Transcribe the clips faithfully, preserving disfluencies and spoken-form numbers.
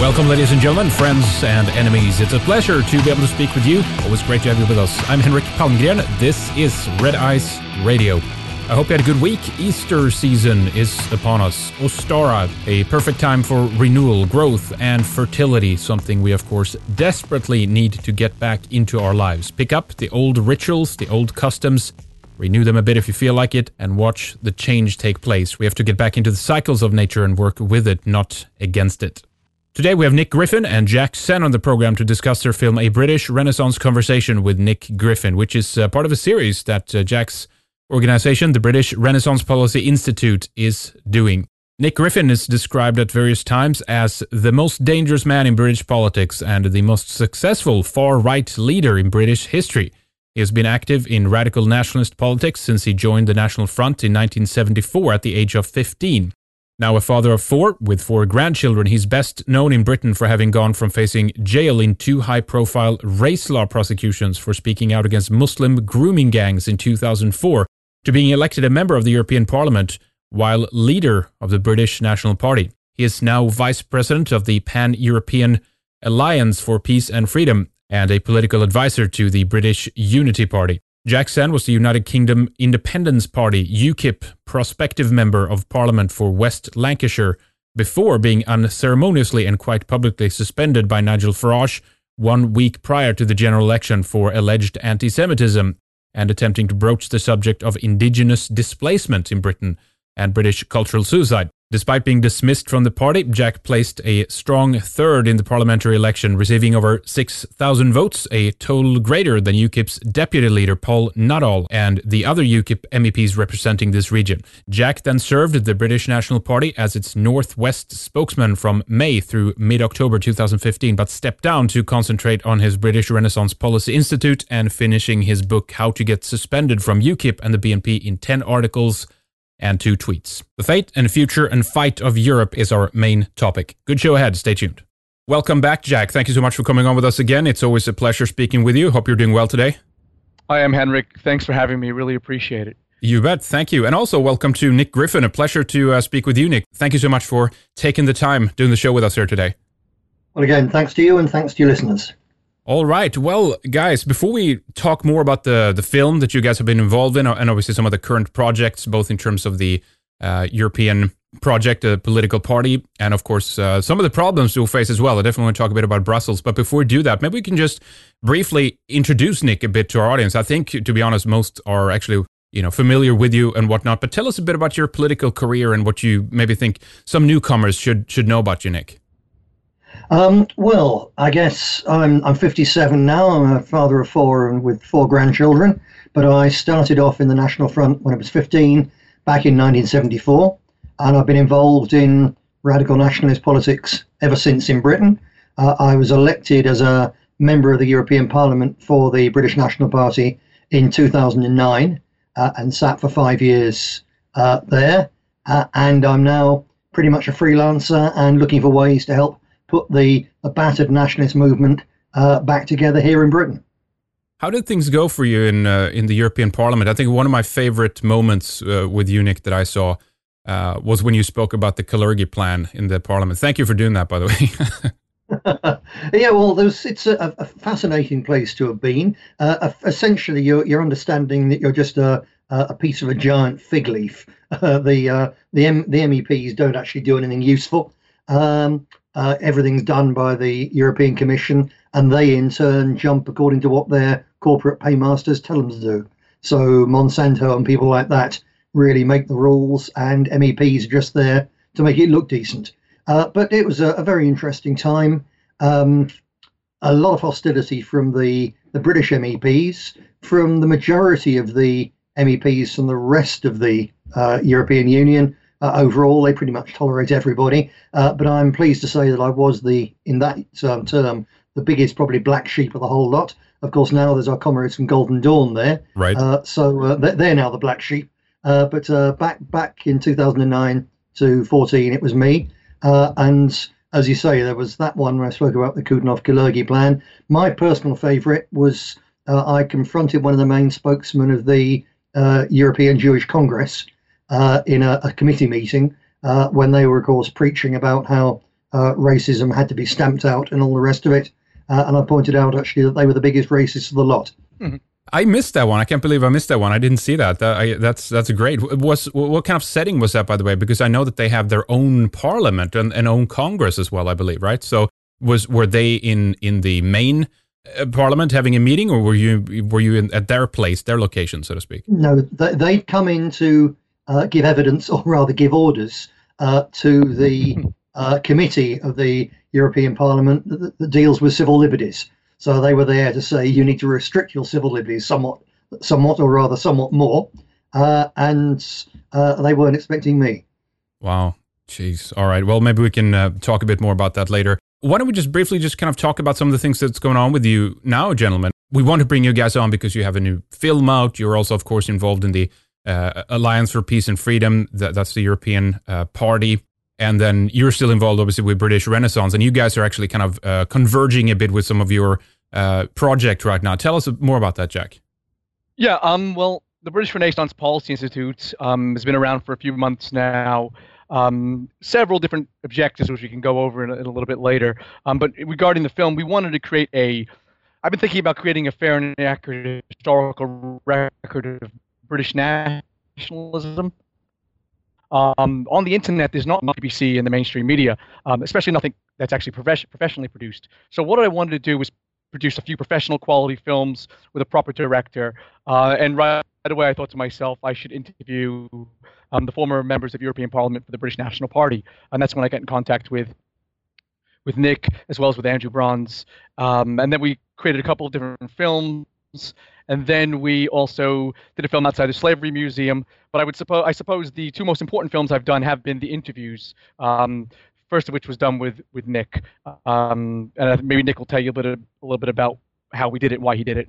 Welcome, ladies and gentlemen, friends and enemies. It's a pleasure to be able to speak with you. Always great to have you with us. I'm Henrik Palmgren. This is Red Ice Radio. I hope you had a good week. Easter season is upon us. Ostara, a perfect time for renewal, growth, and fertility, something we, of course, desperately need to get back into our lives. Pick up the old rituals, the old customs, renew them a bit if you feel like it, and watch the change take place. We have to get back into the cycles of nature and work with it, not against it. Today we have Nick Griffin and Jack Sen on the program to discuss their film A British Renaissance Conversation with Nick Griffin, which is uh, part of a series that uh, Jack's organization, the British Renaissance Policy Institute, is doing. Nick Griffin is described at various times as the most dangerous man in British politics and the most successful far-right leader in British history. He has been active in radical nationalist politics since he joined the National Front in nineteen seventy-four at the age of fifteen. Now a father of four, with four grandchildren, he's best known in Britain for having gone from facing jail in two high-profile race law prosecutions for speaking out against Muslim grooming gangs in two thousand four to being elected a member of the European Parliament while leader of the British National Party. He is now vice president of the Pan-European Alliance for Peace and Freedom and a political advisor to the British Unity Party. Jack Sen was the United Kingdom Independence Party, UKIP, prospective member of Parliament for West Lancashire before being unceremoniously and quite publicly suspended by Nigel Farage one week prior to the general election for alleged anti-Semitism and attempting to broach the subject of indigenous displacement in Britain and British cultural suicide. Despite being dismissed from the party, Jack placed a strong third in the parliamentary election, receiving over six thousand votes, a total greater than UKIP's deputy leader Paul Nuttall and the other UKIP M E Ps representing this region. Jack then served the British National Party as its Northwest spokesman from May through mid-October two thousand fifteen, but stepped down to concentrate on his British Renaissance Policy Institute and finishing his book How to Get Suspended from UKIP and the B N P in ten articles and two tweets. The fate and future and fight of Europe is our main topic. Good show ahead. Stay tuned. Welcome back, Jack. Thank you so much for coming on with us again. It's always a pleasure speaking with you. Hope you're doing well today. I am, Henrik. Thanks for having me. Really appreciate it. You bet. Thank you. And also welcome to Nick Griffin. A pleasure to uh, speak with you, Nick. Thank you so much for taking the time doing the show with us here today. Well, again, thanks to you and thanks to your listeners. All right. Well, guys, before we talk more about the, the film that you guys have been involved in, and obviously some of the current projects, both in terms of the uh, European project, the political party, and of course, uh, some of the problems you'll face as well. I definitely want to talk a bit about Brussels. But before we do that, maybe we can just briefly introduce Nick a bit to our audience. I think, to be honest, most are actually, you know, familiar with you and whatnot. But tell us a bit about your political career and what you maybe think some newcomers should should know about you, Nick. Um, well, I guess I'm I'm fifty-seven now. I'm a father of four and with four grandchildren. But I started off in the National Front when I was fifteen, back in nineteen seventy-four, and I've been involved in radical nationalist politics ever since in Britain. Uh, I was elected as a member of the European Parliament for the British National Party in two thousand nine uh, and sat for five years uh, there. Uh, and I'm now pretty much a freelancer and looking for ways to help put the, the battered nationalist movement uh, back together here in Britain. How did things go for you in uh, in the European Parliament? I think one of my favorite moments uh, with you, Nick, that I saw uh, was when you spoke about the Kalergi plan in the Parliament. Thank you for doing that, by the way. Yeah, well, there's, it's a, a fascinating place to have been. Uh, essentially, you're, you're understanding that you're just a, a piece of a giant fig leaf. Uh, the uh, the, M- the M E Ps don't actually do anything useful. Um, Uh, everything's done by the European Commission, and they in turn jump according to what their corporate paymasters tell them to do. So Monsanto and people like that really make the rules, and M E Ps are just there to make it look decent. Uh, but it was a, a very interesting time. Um, a lot of hostility from the, the British M E Ps, from the majority of the M E Ps from the rest of the uh, European Union. Uh, overall, they pretty much tolerate everybody, uh, but I'm pleased to say that I was the, in that um, term, the biggest probably black sheep of the whole lot. Of course, now there's our comrades from Golden Dawn there, right? Uh, so uh, they're now the black sheep. Uh, but uh, back back in two thousand nine to fourteen, it was me. Uh, and as you say, there was that one where I spoke about the Kudinov-Kalergi plan. My personal favourite was uh, I confronted one of the main spokesmen of the uh, European Jewish Congress Uh, in a, a committee meeting uh, when they were, of course, preaching about how uh, racism had to be stamped out and all the rest of it. Uh, and I pointed out actually that they were the biggest racists of the lot. Mm-hmm. I missed that one. I can't believe I missed that one. I didn't see that. that I, that's that's great. Was what kind of setting was that, by the way? Because I know that they have their own parliament and, and own Congress as well, I believe, right? So was were they in in the main uh, parliament having a meeting, or were you were you in, at their place, their location, so to speak? No, they, they'd come in to uh, give evidence, or rather give orders, uh, to the uh, committee of the European Parliament that, that deals with civil liberties. So they were there to say you need to restrict your civil liberties somewhat, somewhat, or rather somewhat more. Uh, and uh, they weren't expecting me. Wow. Jeez. All right. Well, maybe we can uh, talk a bit more about that later. Why don't we just briefly just kind of talk about some of the things that's going on with you now, gentlemen? We want to bring you guys on because you have a new film out. You're also, of course, involved in the uh, Alliance for Peace and Freedom. That, that's the European uh, party. And then you're still involved, obviously, with British Renaissance. And you guys are actually kind of uh, converging a bit with some of your uh, project right now. Tell us more about that, Jack. Yeah, um, well, the British Renaissance Policy Institute um, has been around for a few months now. Um, several different objectives, which we can go over in a, in a little bit later. Um, but regarding the film, we wanted to create a... I've been thinking about creating a fair and accurate historical record of British nationalism. Um, on the internet, there's not much B B C in the mainstream media, um, especially nothing that's actually profes- professionally produced. So what I wanted to do was produce a few professional quality films with a proper director. Uh, and right away, I thought to myself, I should interview um, the former members of European Parliament for the British National Party. And that's when I got in contact with with Nick, as well as with Andrew Bronze. Um, and then we created a couple of different films. And then we also did a film outside the Slavery Museum. But I would suppose, I suppose the two most important films I've done have been the interviews. Um, first of which was done with with Nick. Um, and maybe Nick will tell you a bit of, a little bit about how we did it, why he did it.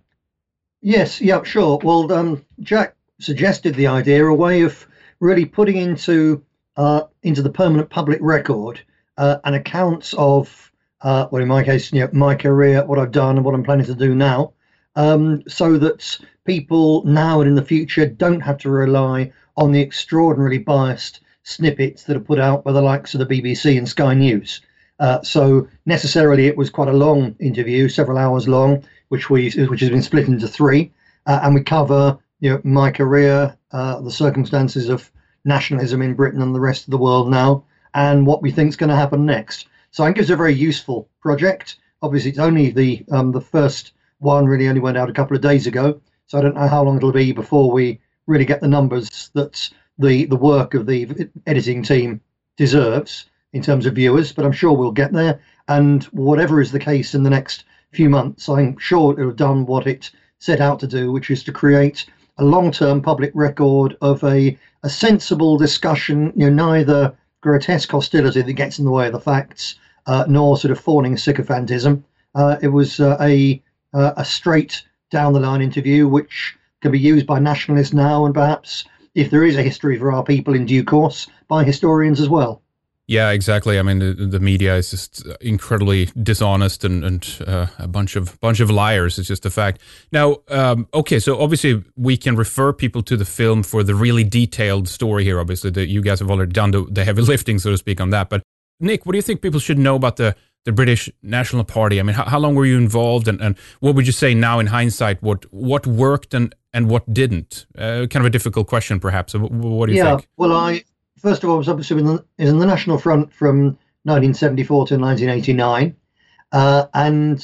Yes, yeah, sure. Well, um, Jack suggested the idea, a way of really putting into uh, into the permanent public record uh, an account of, uh, well, in my case, you know, my career, what I've done, and what I'm planning to do now. Um, so that people now and in the future don't have to rely on the extraordinarily biased snippets that are put out by the likes of the B B C and Sky News. Uh, so necessarily it was quite a long interview, several hours long, which we which has been split into three, uh, and we cover you know my career, uh, the circumstances of nationalism in Britain and the rest of the world now, and what we think is going to happen next. So I think it's a very useful project. Obviously, it's only the um, the first one really only went out a couple of days ago, so I don't know how long it'll be before we really get the numbers that the the work of the editing team deserves in terms of viewers, but I'm sure we'll get there. And whatever is the case in the next few months, I'm sure it'll have done what it set out to do, which is to create a long-term public record of a, a sensible discussion, you know, neither grotesque hostility that gets in the way of the facts, uh, nor sort of fawning sycophantism. Uh, it was uh, a Uh, a straight down the line interview, which can be used by nationalists now, and perhaps, if there is a history for our people in due course, by historians as well. Yeah, exactly. I mean, the, the media is just incredibly dishonest and, and uh, a bunch of bunch of liars. It's just a fact. Now, um, okay, so obviously we can refer people to the film for the really detailed story here. Obviously, that you guys have already done the, the heavy lifting, so to speak, on that. But Nick, what do you think people should know about the the British National Party? I mean, how, how long were you involved, and, and what would you say now in hindsight, what what worked and, and what didn't? Uh, kind of a difficult question, perhaps. What, what do you yeah, think? Yeah, well, I, first of all, I was obviously in the, in the National Front from nineteen seventy-four to nineteen eighty-nine. Uh, and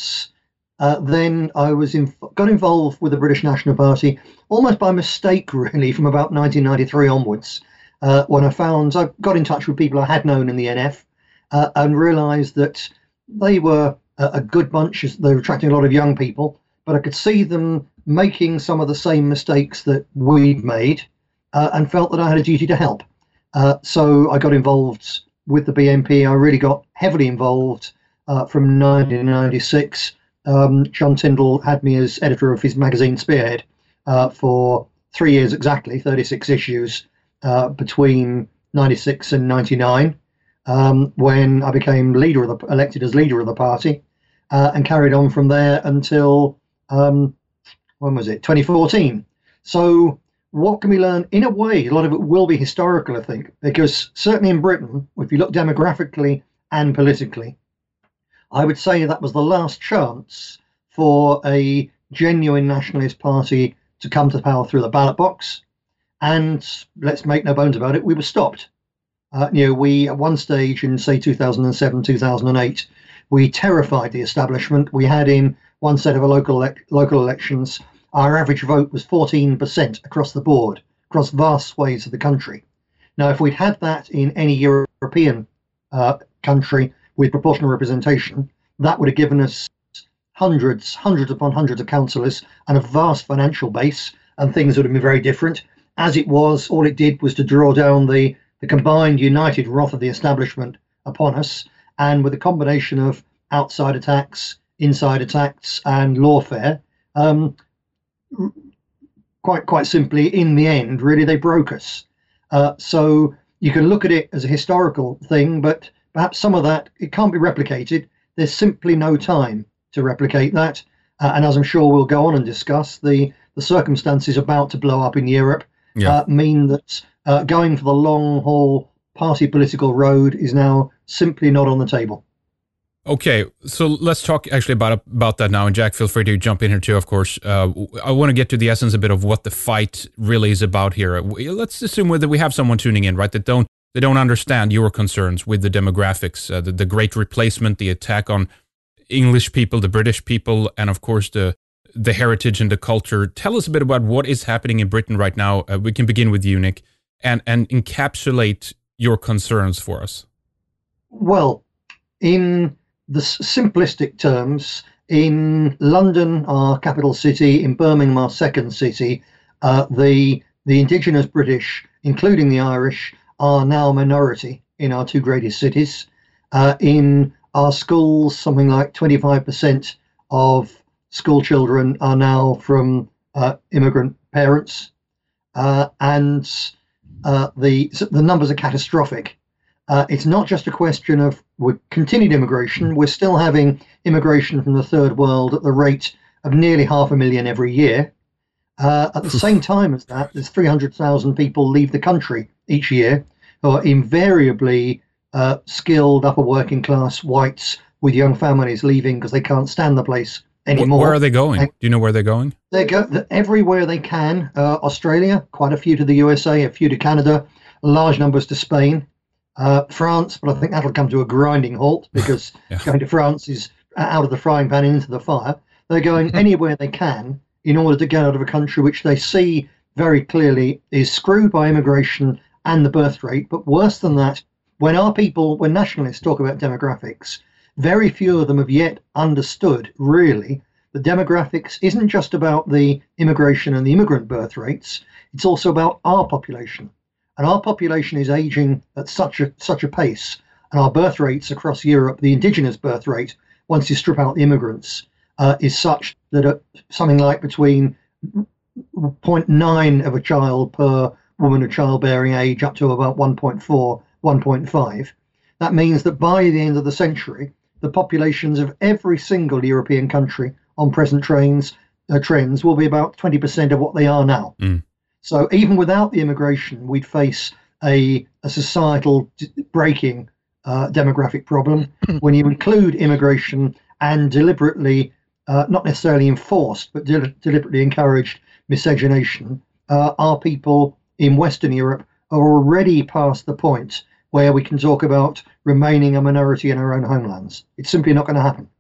uh, then I was in, got involved with the British National Party almost by mistake, really, from about nineteen ninety-three onwards, uh, when I found, I got in touch with people I had known in the N F uh, and realised that they were a, a good bunch. They were attracting a lot of young people, but I could see them making some of the same mistakes that we'd made uh, and felt that I had a duty to help. Uh, so I got involved with the B N P. I really got heavily involved uh, from nineteen ninety-six. Um, John Tyndall had me as editor of his magazine Spearhead uh, for three years exactly, thirty-six issues uh, between ninety-six and ninety-nine. Um, when I became leader of the elected as leader of the party, uh, and carried on from there until um, when was it? twenty fourteen. So what can we learn? In a way, a lot of it will be historical, I think, because certainly in Britain, if you look demographically and politically. I would say that was the last chance for a genuine nationalist party to come to power through the ballot box. And let's make no bones about it, we were stopped. Uh, you know, we, at one stage in, say, two thousand seven, two thousand eight, we terrified the establishment. We had in one set of local ele- local elections, our average vote was fourteen percent across the board, across vast swathes of the country. Now, if we'd had that in any European uh, country with proportional representation, that would have given us hundreds, hundreds upon hundreds of councillors and a vast financial base, and things would have been very different. As it was, all it did was to draw down the, the combined united wrath of the establishment upon us, and with a combination of outside attacks, inside attacks, and lawfare, um, quite quite simply, in the end, really, they broke us. Uh, so you can look at it as a historical thing, but perhaps some of that, it can't be replicated. There's simply no time to replicate that. Uh, and as I'm sure we'll go on and discuss, the, the circumstances about to blow up in Europe yeah. uh, mean that uh, going for the long haul party political road is now simply not on the table. Okay, so let's talk actually about about that now. And Jack, feel free to jump in here too, of course. Uh, I want to get to the essence a bit of what the fight really is about here. Let's assume that we have someone tuning in, right, that don't they don't understand your concerns with the demographics, uh, the, the great replacement, the attack on English people, the British people, and of course the the heritage and the culture. Tell us a bit about what is happening in Britain right now. Uh, we can begin with you, Nick, and, and encapsulate your concerns for us. Well, in the simplistic terms, in London, our capital city, in Birmingham, our second city, uh, the the indigenous British, including the Irish, are now a minority in our two greatest cities. Uh, in our schools, something like twenty-five percent of school children are now from uh, immigrant parents, uh, and uh, the the numbers are catastrophic. Uh, it's not just a question of with continued immigration. We're still having immigration from the third world at the rate of nearly half a million every year. Uh, at the same time as that, there's three hundred thousand people leave the country each year who are invariably uh, skilled upper working class whites with young families leaving because they can't stand the place anymore. Where are they going? Do you know where they're going? They go everywhere they can. Uh, Australia, quite a few to the U S A, a few to Canada, large numbers to Spain. Uh, France, but I think that'll come to a grinding halt because yeah. going to France is out of the frying pan into the fire. They're going anywhere they can in order to get out of a country which they see very clearly is screwed by immigration and the birth rate. But worse than that, when our people, when nationalists talk about demographics, very few of them have yet understood really that demographics isn't just about the immigration and the immigrant birth rates. It's also about our population. And our population is aging at such a such a pace, and our birth rates across Europe, the indigenous birth rate, once you strip out the immigrants, uh, is such that at something like between zero point nine of a child per woman of childbearing age up to about one point four, one point five. That means that by the end of the century, the populations of every single European country on present trains uh, trends will be about twenty percent of what they are now. Mm. So even without the immigration, we'd face a, a societal d- breaking uh, demographic problem. When you include immigration and deliberately, uh, not necessarily enforced, but de- deliberately encouraged miscegenation, uh, our people in Western Europe are already past the point where we can talk about remaining a minority in our own homelands. It's simply not going to happen.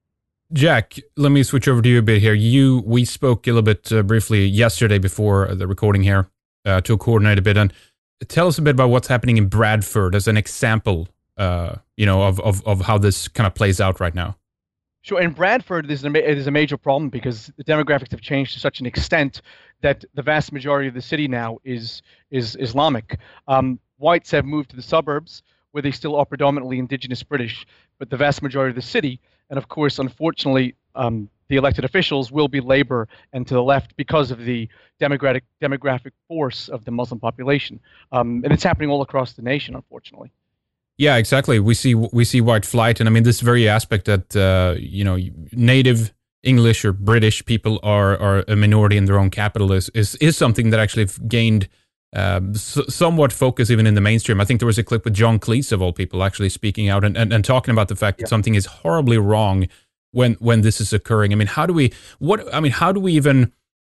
Jack, let me switch over to you a bit here. You, we spoke a little bit uh, briefly yesterday before the recording here uh, to coordinate a bit, and tell us a bit about what's happening in Bradford as an example, uh, you know, of, of of how this kind of plays out right now. Sure. In Bradford, there's a, there's a major problem because the demographics have changed to such an extent that the vast majority of the city now is is Islamic. Um, whites have moved to the suburbs where they still are predominantly indigenous British, but the vast majority of the city. And of course, unfortunately, um, the elected officials will be Labour and to the left because of the demographic demographic force of the Muslim population. Um, and it's happening all across the nation, unfortunately. Yeah, exactly. We see we see white flight, and I mean this very aspect that uh, you know native English or British people are are a minority in their own capital is is, is something that actually gained um, s- somewhat focus even in the mainstream. I think there was a clip with John Cleese, of all people, actually speaking out and, and, and talking about the fact that Yeah. something is horribly wrong when when this is occurring. I mean, how do we, what, I mean, how do we even,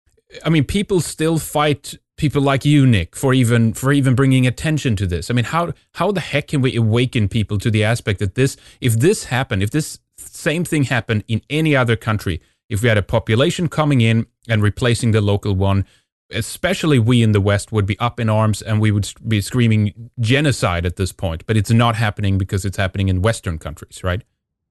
I mean, people still fight people like you, Nick, for even for even bringing attention to this. I mean, how how the heck can we awaken people to the aspect that this, if this happened, if this same thing happened in any other country, if we had a population coming in and replacing the local one, especially we in the West would be up in arms and we would be screaming genocide at this point. But it's not happening because it's happening in Western countries, right?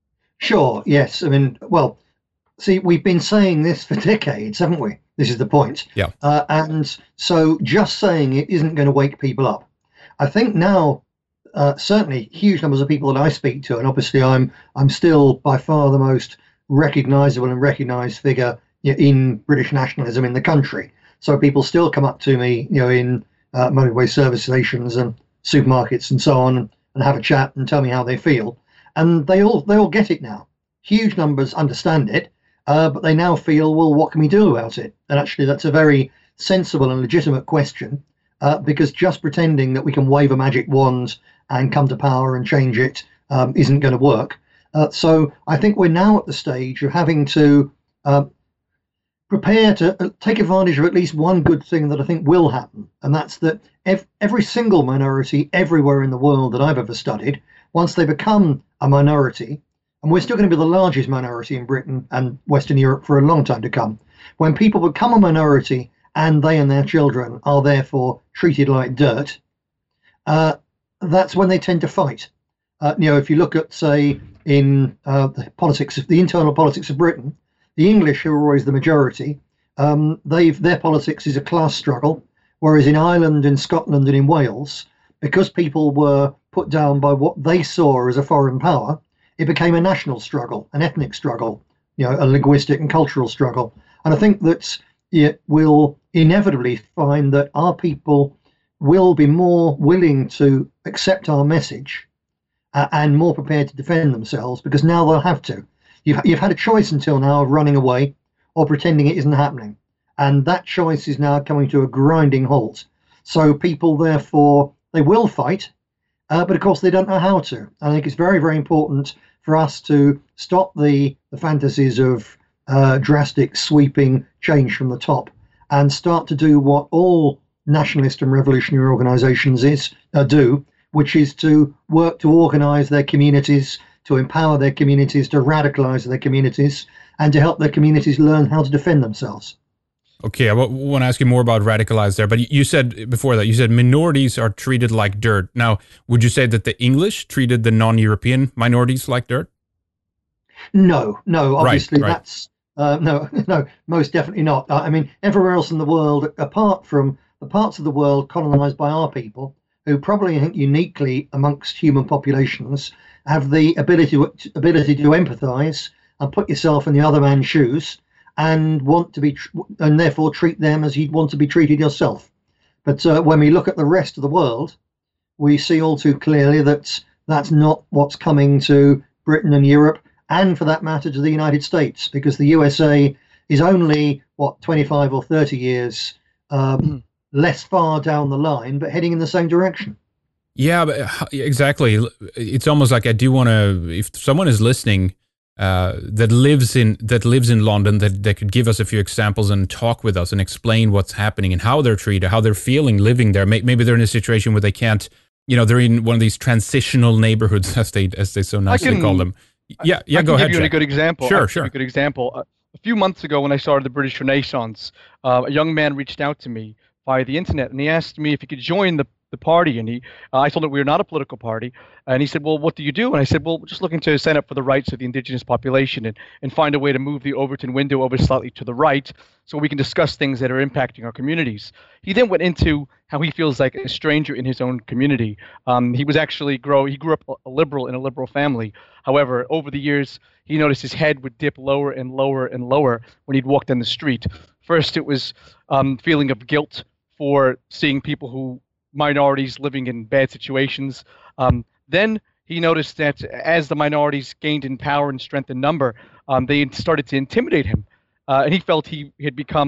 Sure, yes. I mean, well, see, we've been saying this for decades, haven't we? This is the point. Yeah. Uh, and so just saying it isn't going to wake people up. I think now, uh, certainly huge numbers of people that I speak to, and obviously I'm I'm still by far the most recognisable and recognised figure in British nationalism in the country. So people still come up to me, you know, in uh, motorway service stations and supermarkets and so on, and have a chat and tell me how they feel. And they all they all get it now. Huge numbers understand it, uh, but they now feel, well, what can we do about it? And actually, that's a very sensible and legitimate question, uh, because just pretending that we can wave a magic wand and come to power and change it um, isn't going to work. Uh, so I think we're now at the stage of having to uh, prepare to take advantage of at least one good thing that I think will happen, and that's that ev- every single minority everywhere in the world that I've ever studied, once they become a minority, and we're still going to be the largest minority in Britain and Western Europe for a long time to come, when people become a minority and they and their children are therefore treated like dirt, uh, that's when they tend to fight. Uh, you know, if you look at, say, in uh, the politics, the internal politics of Britain, the English, who are always the majority, um, they've their politics is a class struggle, whereas in Ireland, in Scotland, and in Wales, because people were put down by what they saw as a foreign power, it became a national struggle, an ethnic struggle, you know, a linguistic and cultural struggle. And I think that it will inevitably find that our people will be more willing to accept our message uh, and more prepared to defend themselves, because now they'll have to. You've, you've had a choice until now of running away or pretending it isn't happening. And that choice is now coming to a grinding halt. So people, therefore, they will fight, uh, but of course they don't know how to. I think it's very, very important for us to stop the, the fantasies of uh, drastic, sweeping change from the top and start to do what all nationalist and revolutionary organisations is uh, do, which is to work to organise their communities, to empower their communities, to radicalise their communities, and to help their communities learn how to defend themselves. Okay, I w- want to ask you more about radicalized there, but you said before that, you said minorities are treated like dirt. Now, would you say that the English treated the non-European minorities like dirt? No, no, obviously right, right. that's, uh, no, no, most definitely not. I mean, everywhere else in the world, apart from the parts of the world colonised by our people, who probably, I think, uniquely amongst human populations, have the ability to, ability to empathise and put yourself in the other man's shoes, and want to be, and therefore treat them as you'd want to be treated yourself. But uh, when we look at the rest of the world, we see all too clearly that that's not what's coming to Britain and Europe, and for that matter to the United States, because the U S A is only, what, twenty-five or thirty years um, mm. less far down the line, but heading in the same direction. Yeah, but exactly. It's almost like I do want to, if someone is listening uh, that lives in that lives in London, that, that could give us a few examples and talk with us and explain what's happening and how they're treated, how they're feeling living there. Maybe they're in a situation where they can't, you know, they're in one of these transitional neighborhoods, as they as they so nicely can, call them. Yeah, yeah. I go can ahead. Give you Jack. a good example. Sure, I can sure. Give you a good example. Uh, a few months ago, when I started the British Renaissance, uh, a young man reached out to me via the internet, and he asked me if he could join the the party. And he, uh, I told him we were not a political party. And he said, "Well, what do you do?" And I said, "Well, we're just looking to stand up for the rights of the indigenous population and and find a way to move the Overton window over slightly to the right, so we can discuss things that are impacting our communities." He then went into how he feels like a stranger in his own community. Um, he was actually grow. He grew up a liberal in a liberal family. However, over the years, he noticed his head would dip lower and lower and lower when he'd walk down the street. First, it was um, feeling of guilt for seeing people who minorities living in bad situations. Um, then he noticed that as the minorities gained in power and strength in number, um, they started to intimidate him, uh, and he felt he had become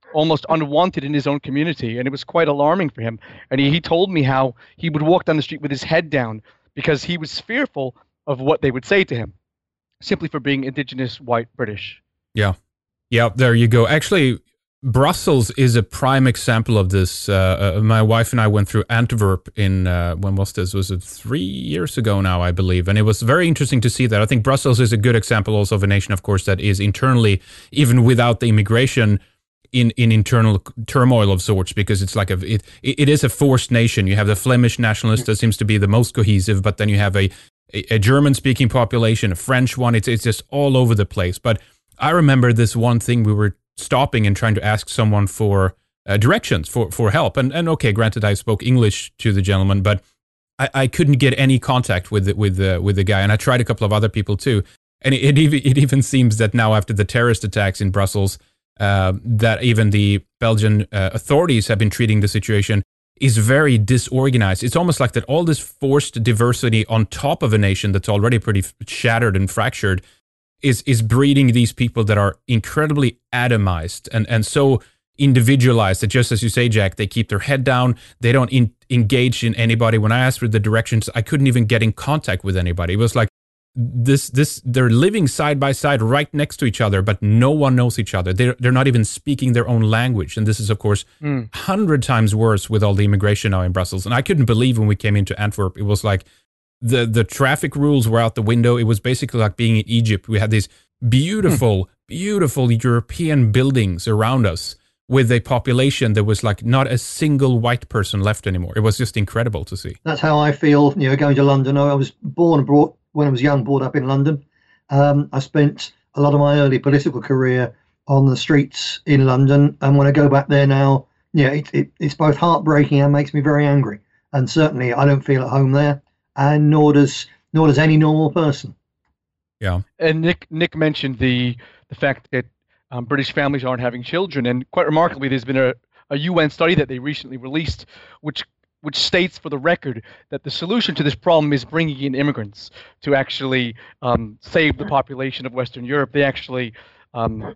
almost unwanted in his own community, and it was quite alarming for him. And he, he told me how he would walk down the street with his head down because he was fearful of what they would say to him, simply for being indigenous white British. Yeah. Yeah, there you go. Actually, Brussels is a prime example of this. Uh, uh, my wife and I went through Antwerp in, uh, when was this? Was it three years ago now, I believe? And it was very interesting to see that. I think Brussels is a good example also of a nation, of course, that is internally, even without the immigration, in, in internal turmoil of sorts, because it's like a, it, it is a forced nation. You have the Flemish nationalist that seems to be the most cohesive, but then you have a, a, a German-speaking population, a French one. It's, it's just all over the place. But I remember this one thing we were stopping and trying to ask someone for uh, directions, for, for help. And, and okay, granted, I spoke English to the gentleman, but I, I couldn't get any contact with the, with the, with the guy. And I tried a couple of other people too. And it, it, even, it even seems that now after the terrorist attacks in Brussels, uh, that even the Belgian uh, authorities have been treating the situation is very disorganized. It's almost like that all this forced diversity on top of a nation that's already pretty shattered and fractured is is breeding these people that are incredibly atomized and, and so individualized that, just as you say, Jack, they keep their head down. They don't in, engage in anybody. When I asked for the directions, I couldn't even get in contact with anybody. It was like this, this they're living side by side right next to each other, but no one knows each other. They're, they're not even speaking their own language. And this is, of course, a mm. hundred times worse with all the immigration now in Brussels. And I couldn't believe when we came into Antwerp, it was like, The the traffic rules were out the window. It was basically like being in Egypt. We had these beautiful, hmm. beautiful European buildings around us with a population that was like not a single white person left anymore. It was just incredible to see. That's how I feel, you know, going to London. I was born and brought, when I was young, brought up in London. Um, I spent a lot of my early political career on the streets in London. And when I go back there now, yeah, it, it, it's both heartbreaking and makes me very angry. And certainly I don't feel at home there. And nor does nor does any normal person. Yeah. And Nick Nick mentioned the the fact that um, British families aren't having children, and quite remarkably, there's been a, a U N study that they recently released, which which states for the record that the solution to this problem is bringing in immigrants to actually um, save the population of Western Europe. They actually um,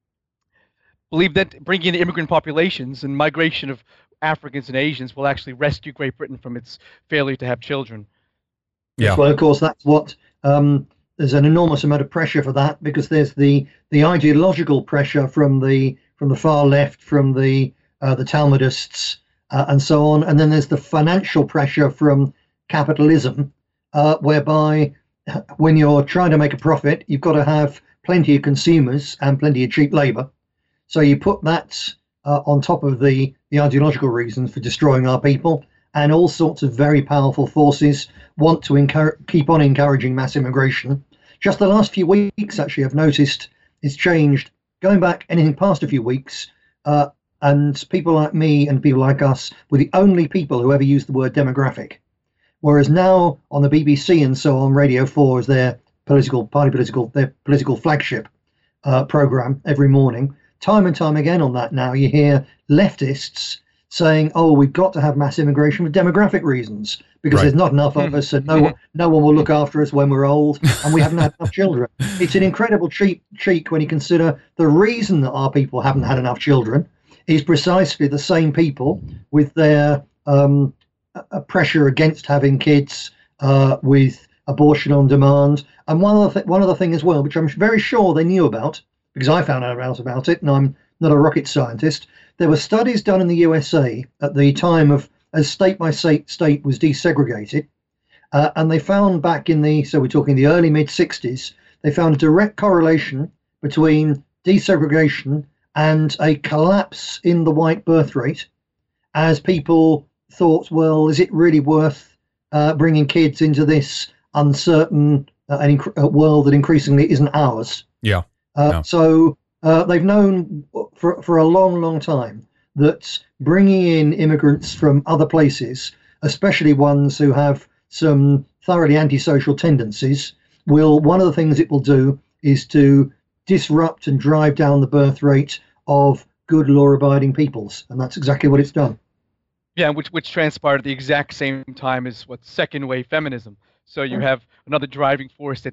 believe that bringing in immigrant populations and migration of Africans and Asians will actually rescue Great Britain from its failure to have children. Yeah. Well, of course, that's what um, there's an enormous amount of pressure for that, because there's the the ideological pressure from the from the far left, from the uh, the Talmudists, uh, and so on, and then there's the financial pressure from capitalism, uh, whereby when you're trying to make a profit, you've got to have plenty of consumers and plenty of cheap labour. So you put that uh, on top of the the ideological reasons for destroying our people. And all sorts of very powerful forces want to encourage, keep on encouraging mass immigration. Just the last few weeks, actually, I've noticed it's changed. Going back anything past a few weeks, uh, and people like me and people like us were the only people who ever used the word demographic. Whereas now on the B B C and so on, Radio four is their political party political their political flagship uh, program every morning. Time and time again on that now, you hear leftists saying, oh, we've got to have mass immigration for demographic reasons because right. there's not enough of us and no one, no one will look after us when we're old and we haven't had enough children. It's an incredible cheap cheek when you consider the reason that our people haven't had enough children is precisely the same people with their um, a pressure against having kids, uh, with abortion on demand. And one other, th- one other thing as well, which I'm very sure they knew about because I found out about it and I'm not a rocket scientist. There were studies done in the U S A at the time of as state by state state was desegregated, uh, and they found back in the so we're talking the early mid sixties, they found a direct correlation between desegregation and a collapse in the white birth rate, as people thought, well, is it really worth uh, bringing kids into this uncertain uh, and inc- world that increasingly isn't ours? Yeah. Uh, no. So. Uh, they've known for for a long, long time that bringing in immigrants from other places, especially ones who have some thoroughly antisocial tendencies, will one of the things it will do is to disrupt and drive down the birth rate of good law-abiding peoples, and that's exactly what it's done. Yeah, which which transpired at the exact same time as what second wave feminism. So you have another driving force that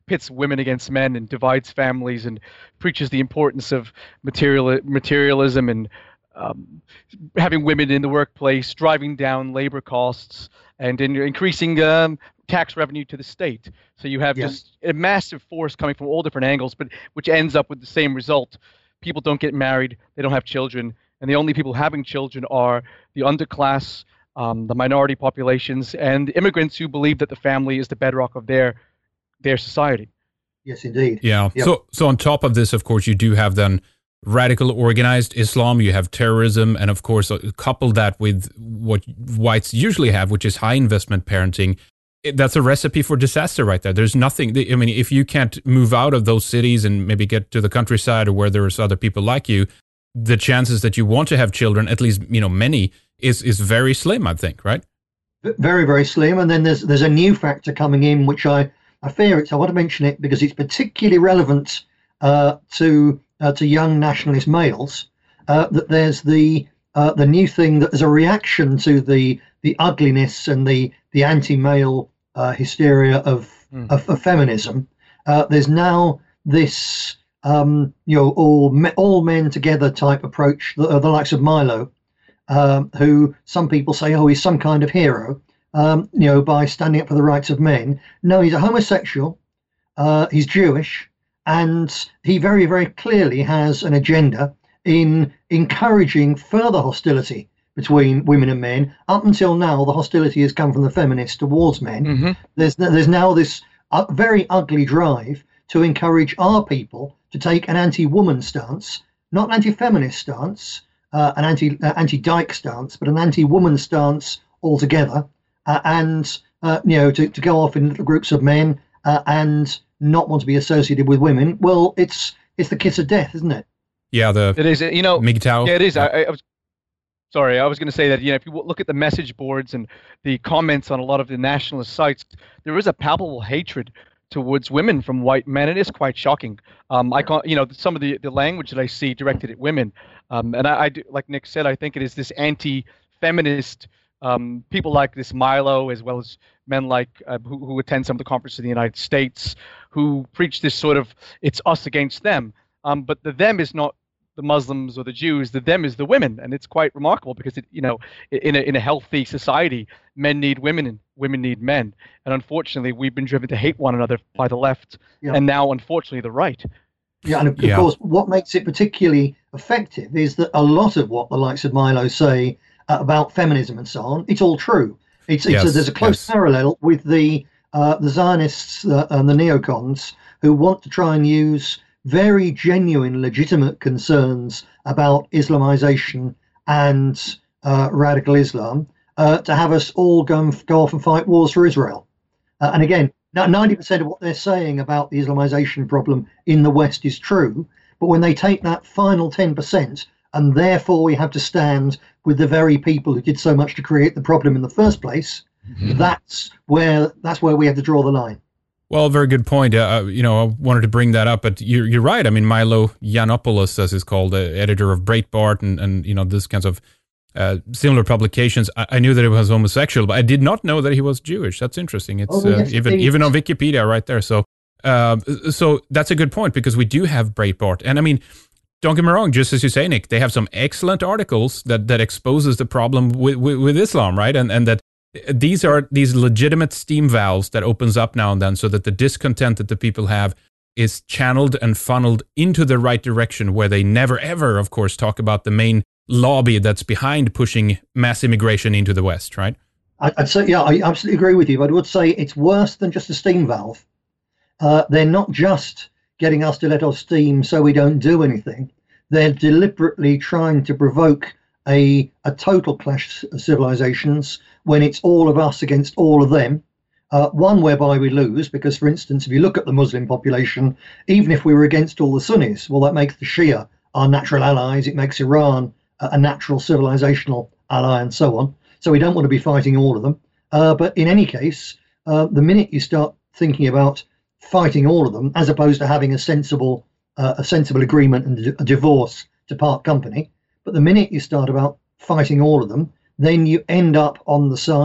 pits women against men and divides families and preaches the importance of material materialism and um, having women in the workplace, driving down labor costs, and in, increasing um, tax revenue to the state. So you have Yes. just a massive force coming from all different angles, but which ends up with the same result. People don't get married, they don't have children, and the only people having children are the underclass, um, the minority populations, and immigrants who believe that the family is the bedrock of their their society. Yes, indeed. Yeah. Yep. So, so on top of this, of course, you do have then radical organized Islam. You have terrorism, and of course, uh, couple that with what whites usually have, which is high investment parenting. It- That's a recipe for disaster right there. There's nothing. I mean, if you can't move out of those cities and maybe get to the countryside or where there's other people like you, the chances that you want to have children, at least you know many, is is very slim. I think, right? V- Very, very slim. And then there's there's a new factor coming in, which I, I fear it's. I want to mention it because it's particularly relevant uh, to uh, to young nationalist males. Uh, that there's the uh, the new thing that there's a reaction to the the ugliness and the the anti-male uh, hysteria of, Mm. of of feminism. Uh, there's now this um, you know all me, all men together type approach, the, the likes of Milo, um, who some people say, oh, he's some kind of hero, um, you know, by standing up for the rights of men. No, he's a homosexual. Uh, he's Jewish, and he very, very clearly has an agenda in encouraging further hostility between women and men. Up until now, the hostility has come from the feminists towards men. Mm-hmm. There's there's now this uh, very ugly drive to encourage our people to take an anti-woman stance, not an anti-feminist stance, uh, an anti uh, anti-dyke stance, but an anti-woman stance altogether, uh, and uh, you know to, to go off in little groups of men uh, and not want to be associated with women. Well, it's it's the kiss of death, isn't it? Yeah, the It is, you know, M G T O W. yeah, it is. I, I was sorry, I was going to say that, you know, if you look at the message boards and the comments on a lot of the nationalist sites, there is a palpable hatred towards women from white men. It is quite shocking. Um, I can't, you know, some of the, the language that I see directed at women, um, and I, I do, like Nick said, I think it is this anti-feminist um, people like this Milo, as well as men like uh, who, who attend some of the conferences in the United States, who preach this sort of it's us against them. Um, but the them is not the Muslims or the Jews. The them is the women, and it's quite remarkable because it, you know, in a in a healthy society, men need women and women need men, and unfortunately, we've been driven to hate one another by the left, Yeah. and now, unfortunately, the right. Yeah, and of, Yeah. of course, what makes it particularly effective is that a lot of what the likes of Milo say uh, about feminism and so on, it's all true. It's, it's a, Yes, there's a close yes. parallel with the uh, the Zionists uh, and the neocons who want to try and use very genuine, legitimate concerns about Islamization and uh, radical Islam uh, to have us all go, and, go off and fight wars for Israel. Uh, and again, now ninety percent of what they're saying about the Islamization problem in the West is true, but when they take that final ten percent, and therefore we have to stand with the very people who did so much to create the problem in the first place, that's where that's where we have to draw the line. Well, very good point. Uh, you know, I wanted to bring that up, but you're, you're right. I mean, Milo Yiannopoulos, as he's called, the editor of Breitbart and, and you know, this kinds of uh, similar publications. I, I knew that he was homosexual, but I did not know that he was Jewish. That's interesting. It's Oh, yes, uh, even indeed. even on Wikipedia right there. So, uh, so that's a good point because we do have Breitbart, and I mean, don't get me wrong. Just as you say, Nick, they have some excellent articles that that exposes the problem with with, with Islam, right? And and that. These are these legitimate steam valves that opens up now and then so that the discontent that the people have is channeled and funneled into the right direction where they never ever, of course, talk about the main lobby that's behind pushing mass immigration into the West, right? I- I'd say, yeah, I absolutely agree with you. But I would say it's worse than just a steam valve. Uh, they're not just getting us to let off steam so we don't do anything. They're deliberately trying to provoke a, a total clash of civilizations when it's all of us against all of them. Uh, one whereby we lose, because, for instance, if you look at the Muslim population, even if we were against all the Sunnis, well, that makes the Shia our natural allies. It makes Iran a, a natural civilizational ally and so on. So we don't want to be fighting all of them. Uh, but in any case, uh, the minute you start thinking about fighting all of them, as opposed to having a sensible, uh, a sensible agreement and a divorce to part company, but the minute you start about fighting all of them, then you end up on the side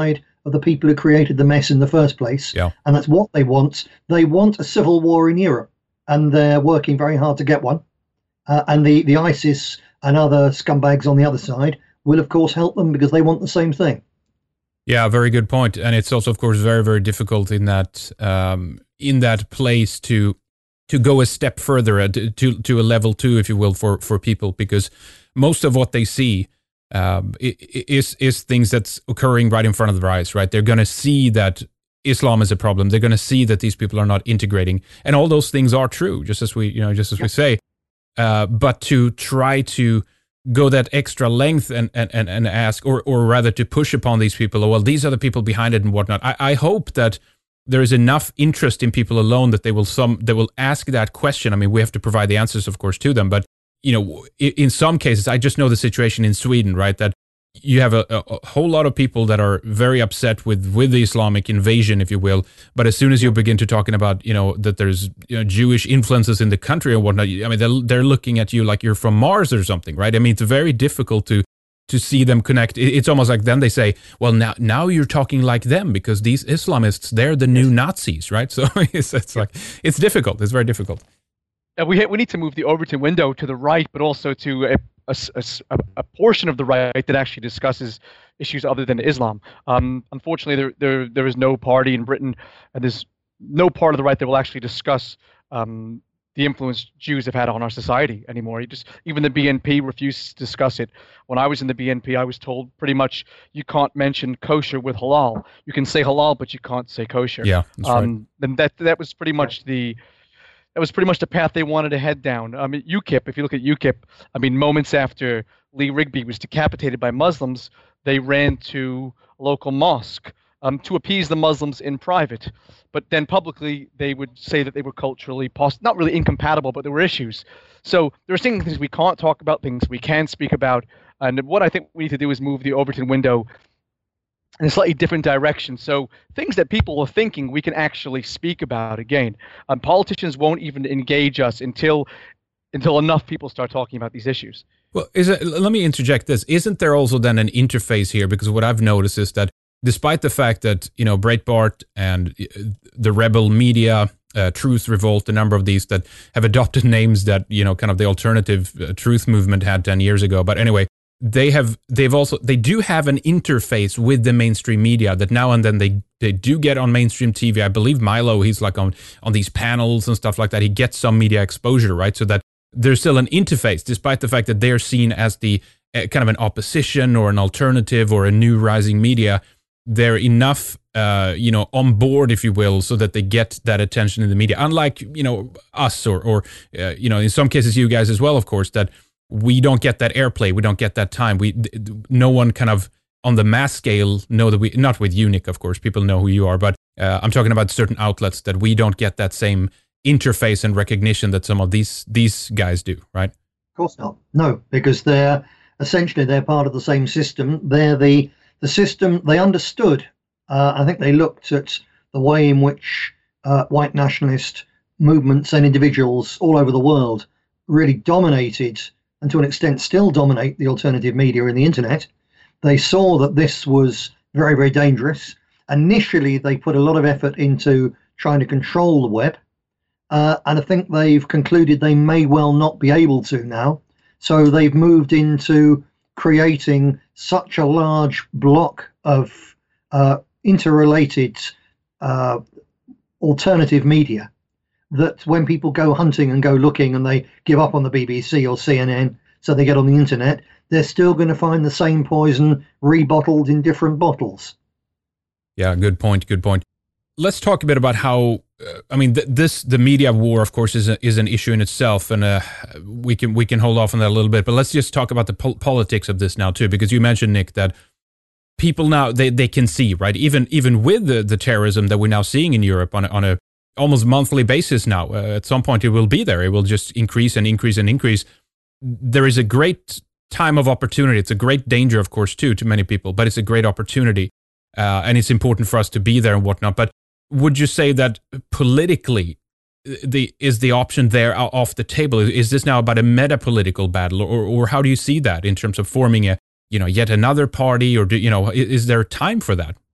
of the people who created the mess in the first place. Yeah. And that's what they want. They want a civil war in Europe, and they're working very hard to get one. Uh, and the, the ISIS and other scumbags on the other side will, of course, help them because they want the same thing. Yeah, very good point. And it's also, of course, very, very difficult in that um, in that place to to go a step further, uh, to to a level two, if you will, for, for people, because most of what they see um, is is things that's occurring right in front of their eyes, right? They're going to see that Islam is a problem. They're going to see that these people are not integrating, and all those things are true, just as we, you know, just as yeah. we say. Uh, but to try to go that extra length and, and, and, and ask, or or rather to push upon these people, oh, well, these are the people behind it and whatnot. I, I hope that there is enough interest in people alone that they will some they will ask that question. I mean, we have to provide the answers, of course, to them. But, you know, in, in some cases, I just know the situation in Sweden, right, that you have a, a whole lot of people that are very upset with, with the Islamic invasion, if you will. But as soon as you begin to talking about, you know, that there's, you know, Jewish influences in the country and whatnot, I mean, they're, they're looking at you like you're from Mars or something, right? I mean, it's very difficult to to see them connect. It's almost like then they say, well, now now you're talking like them because these Islamists, they're the new Nazis, right? So it's, it's like, it's difficult. It's very difficult. Uh, we we need to move the Overton window to the right, but also to a, a, a, a portion of the right that actually discusses issues other than Islam. Um, unfortunately, there, there there is no party in Britain, and there's no part of the right that will actually discuss um, the influence Jews have had on our society anymore. You just even the B N P refused to discuss it. When I was in the B N P, I was told pretty much you can't mention kosher with halal. You can say halal, but you can't say kosher. Yeah, that's um, right. And that that was pretty much the that was pretty much the path they wanted to head down. I mean, UKIP. If you look at UKIP, I mean, moments after Lee Rigby was decapitated by Muslims, they ran to a local mosque um, to appease the Muslims in private. But then publicly, they would say that they were culturally, poss- not really incompatible, but there were issues. So there are things we can't talk about, things we can speak about. And what I think we need to do is move the Overton window in a slightly different direction. So things that people are thinking, we can actually speak about again. Um, politicians won't even engage us until until enough people start talking about these issues. Well, is it, let me interject this. Isn't there also then an interface here? Because what I've noticed is that despite the fact that, you know, Breitbart and the rebel media, uh, Truth Revolt, a number of these that have adopted names that, you know, kind of the alternative uh, truth movement had ten years ago. But anyway, they have, they've also, they do have an interface with the mainstream media that now and then they, they do get on mainstream T V. I believe Milo, he's like on, on these panels and stuff like that. He gets some media exposure, right? So that there's still an interface, despite the fact that they're seen as the uh, kind of an opposition or an alternative or a new rising media. They're enough, uh, you know, on board, if you will, so that they get that attention in the media. Unlike, you know, us or, or uh, you know, in some cases, you guys as well, of course, that we don't get that airplay. We don't get that time. We, no one kind of on the mass scale know that we, not with you, Nick, of course, people know who you are, but uh, I'm talking about certain outlets that we don't get that same interface and recognition that some of these these guys do, right? Of course not. No, because they're essentially, they're part of the same system. They're the The system they understood. Uh, I think they looked at the way in which uh, white nationalist movements and individuals all over the world really dominated, and to an extent still dominate, the alternative media and the internet. They saw that this was very, very dangerous. Initially, they put a lot of effort into trying to control the web. Uh, and I think they've concluded they may well not be able to now. So they've moved into creating such a large block of uh, interrelated uh, alternative media that when people go hunting and go looking and they give up on the B B C or C N N, so they get on the internet, they're still going to find the same poison rebottled in different bottles. Yeah, good point, good point. Let's talk a bit about how, uh, I mean, th- this, the media war, of course, is a, is an issue in itself, and uh, we can we can hold off on that a little bit, but let's just talk about the po- politics of this now, too, because you mentioned, Nick, that people now, they, they can see, right, even even with the, the terrorism that we're now seeing in Europe on a, on a almost monthly basis now, uh, at some point it will be there, it will just increase and increase and increase. There is a great time of opportunity. It's a great danger, of course, too, to many people, but it's a great opportunity, uh, and it's important for us to be there and whatnot, but would you say that politically, the is the option there off the table? Is this now about a meta-political battle, or or how do you see that in terms of forming a, you know, yet another party, or do, you know, is there time for that?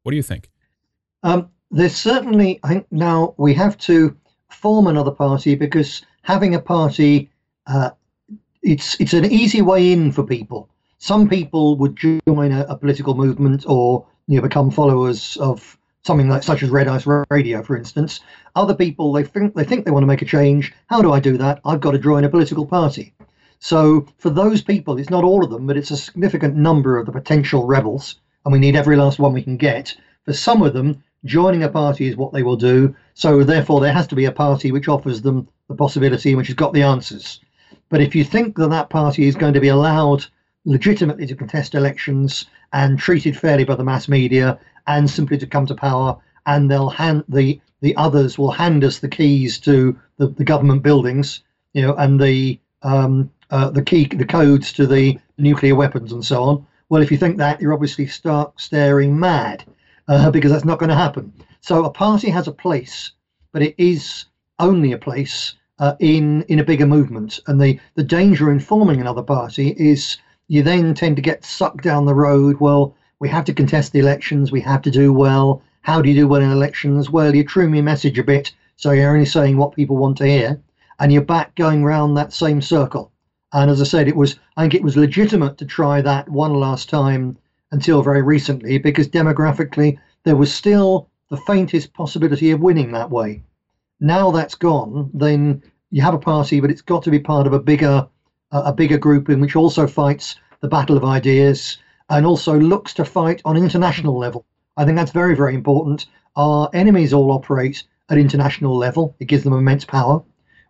What do you think? Um, there's certainly, I think now we have to form another party, because having a party, uh, it's it's an easy way in for people. Some people would join a, a political movement, or you know, become followers of something like such as Red Ice Radio, for instance. Other people, they think they think they want to make a change. How do I do that? I've got to join a political party. So for those people, it's not all of them, but it's a significant number of the potential rebels, and we need every last one we can get. For some of them, joining a party is what they will do. So therefore, there has to be a party which offers them the possibility, which has got the answers. But if you think that that party is going to be allowed legitimately to contest elections and treated fairly by the mass media and simply to come to power, and they'll hand the the others will hand us the keys to the, the government buildings, you know, and the um, uh, the key the codes to the nuclear weapons and so on. Well, if you think that, you're obviously stark staring mad, uh, because that's not going to happen. So a party has a place, but it is only a place uh, in in a bigger movement. And the the danger in forming another party is you then tend to get sucked down the road. Well, we have to contest the elections. We have to do well. How do you do well in elections? Well, you trim your message a bit, so you're only saying what people want to hear, and you're back going round that same circle. And as I said, it was I think it was legitimate to try that one last time until very recently, because demographically there was still the faintest possibility of winning that way. Now that's gone, then you have a party, but it's got to be part of a bigger uh, a bigger group in which also fights the battle of ideas and also looks to fight on international level. I think that's very, very important. Our enemies all operate at international level. It gives them immense power.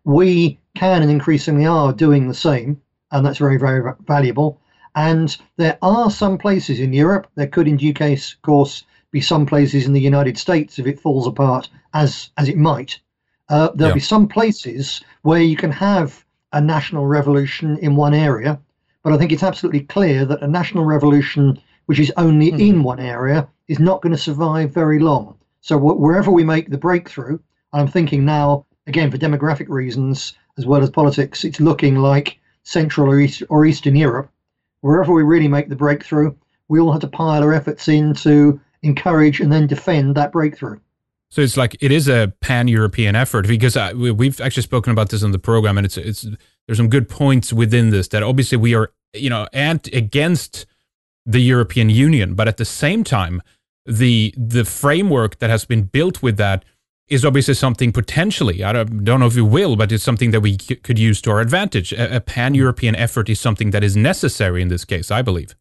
We can and increasingly are doing the same, and that's very, very valuable. And there are some places in Europe, there could in due case, of course, be some places in the United States if it falls apart, as as it might. Uh, there'll Yeah. be some places where you can have a national revolution in one area, but I think it's absolutely clear that a national revolution which is only Mm. in one area is not going to survive very long. So wh- wherever we make the breakthrough, I'm thinking now, again, for demographic reasons as well as politics, it's looking like Central or, East, or Eastern Europe. Wherever we really make the breakthrough, we all have to pile our efforts in to encourage and then defend that breakthrough. So it's like it is a pan-European effort, because I, we, we've actually spoken about this on the program, and it's it's there's some good points within this that obviously we are, you know, and against the European Union, but at the same time, the the framework that has been built with that is obviously something potentially, I don't, don't know if we will, but it's something that we c- could use to our advantage. A, a pan-European effort is something that is necessary in this case, I believe.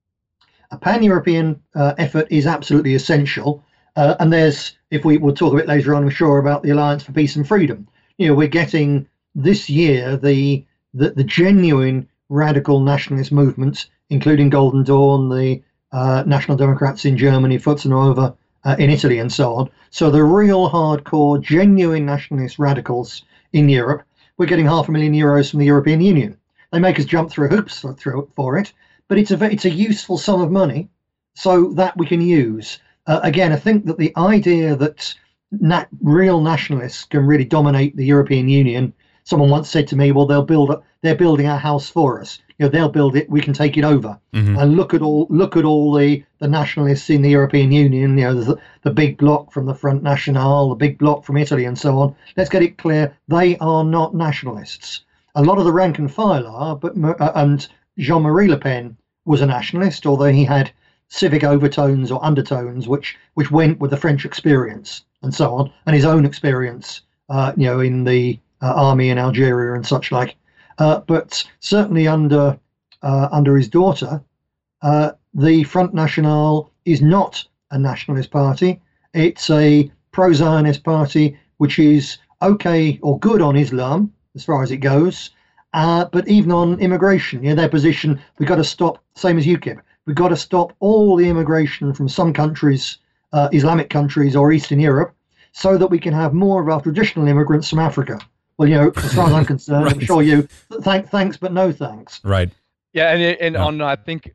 A pan-European uh, effort is absolutely essential. Uh, and there's, if we will talk a bit later on, I'm sure, about the Alliance for Peace and Freedom. You know, we're getting this year the the, the genuine radical nationalist movements, including Golden Dawn, the uh, National Democrats in Germany, Forza Nuova uh, in Italy, and so on. So the real hardcore, genuine nationalist radicals in Europe, we're getting half a million euros from the European Union. They make us jump through hoops for, through, for it, but it's a it's a useful sum of money, so that we can use. Uh, again, I think that the idea that nat- real nationalists can really dominate the European Union. Someone once said to me, "Well, they'll build up. They're building our house for us. You know, they'll build it. We can take it over." Mm-hmm. And look at all look at all the, the nationalists in the European Union. You know, the, the big bloc from the Front National, the big bloc from Italy, and so on. Let's get it clear: they are not nationalists. A lot of the rank and file are, but uh, and Jean-Marie Le Pen was a nationalist, although he had civic overtones or undertones which which went with the French experience and so on, and his own experience, uh, you know, in the uh, army in Algeria and such like. Uh, but certainly under uh, under his daughter, uh, the Front National is not a nationalist party. It's a pro-Zionist party, which is okay or good on Islam as far as it goes, uh, but even on immigration, you know, their position: we've got to stop, same as UKIP. We've got to stop all the immigration from some countries, uh, Islamic countries or Eastern Europe, so that we can have more of our traditional immigrants from Africa. Well, you know, as far as I'm concerned, Right. I'm sure you, thank, thanks, but no thanks. Right. Yeah, and and Yeah. on I think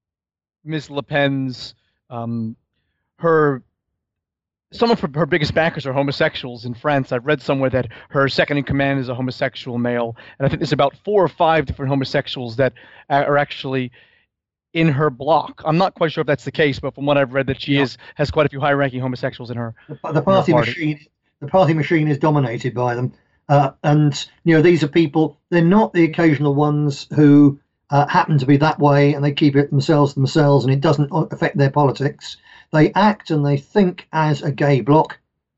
Miz Le Pen's um, her some of her, her biggest backers are homosexuals in France. I've read somewhere that her second in command is a homosexual male, and I think there's about four or five different homosexuals that are actually in her bloc. I'm not quite sure if that's the case, but from what I've read, that she Yeah. is has quite a few high-ranking homosexuals in her. The, the party party. machine, the party machine is dominated by them, uh, and you know these are people. They're not the occasional ones who uh, happen to be that way and they keep it themselves to themselves, and it doesn't affect their politics. They act and they think as a gay bloc,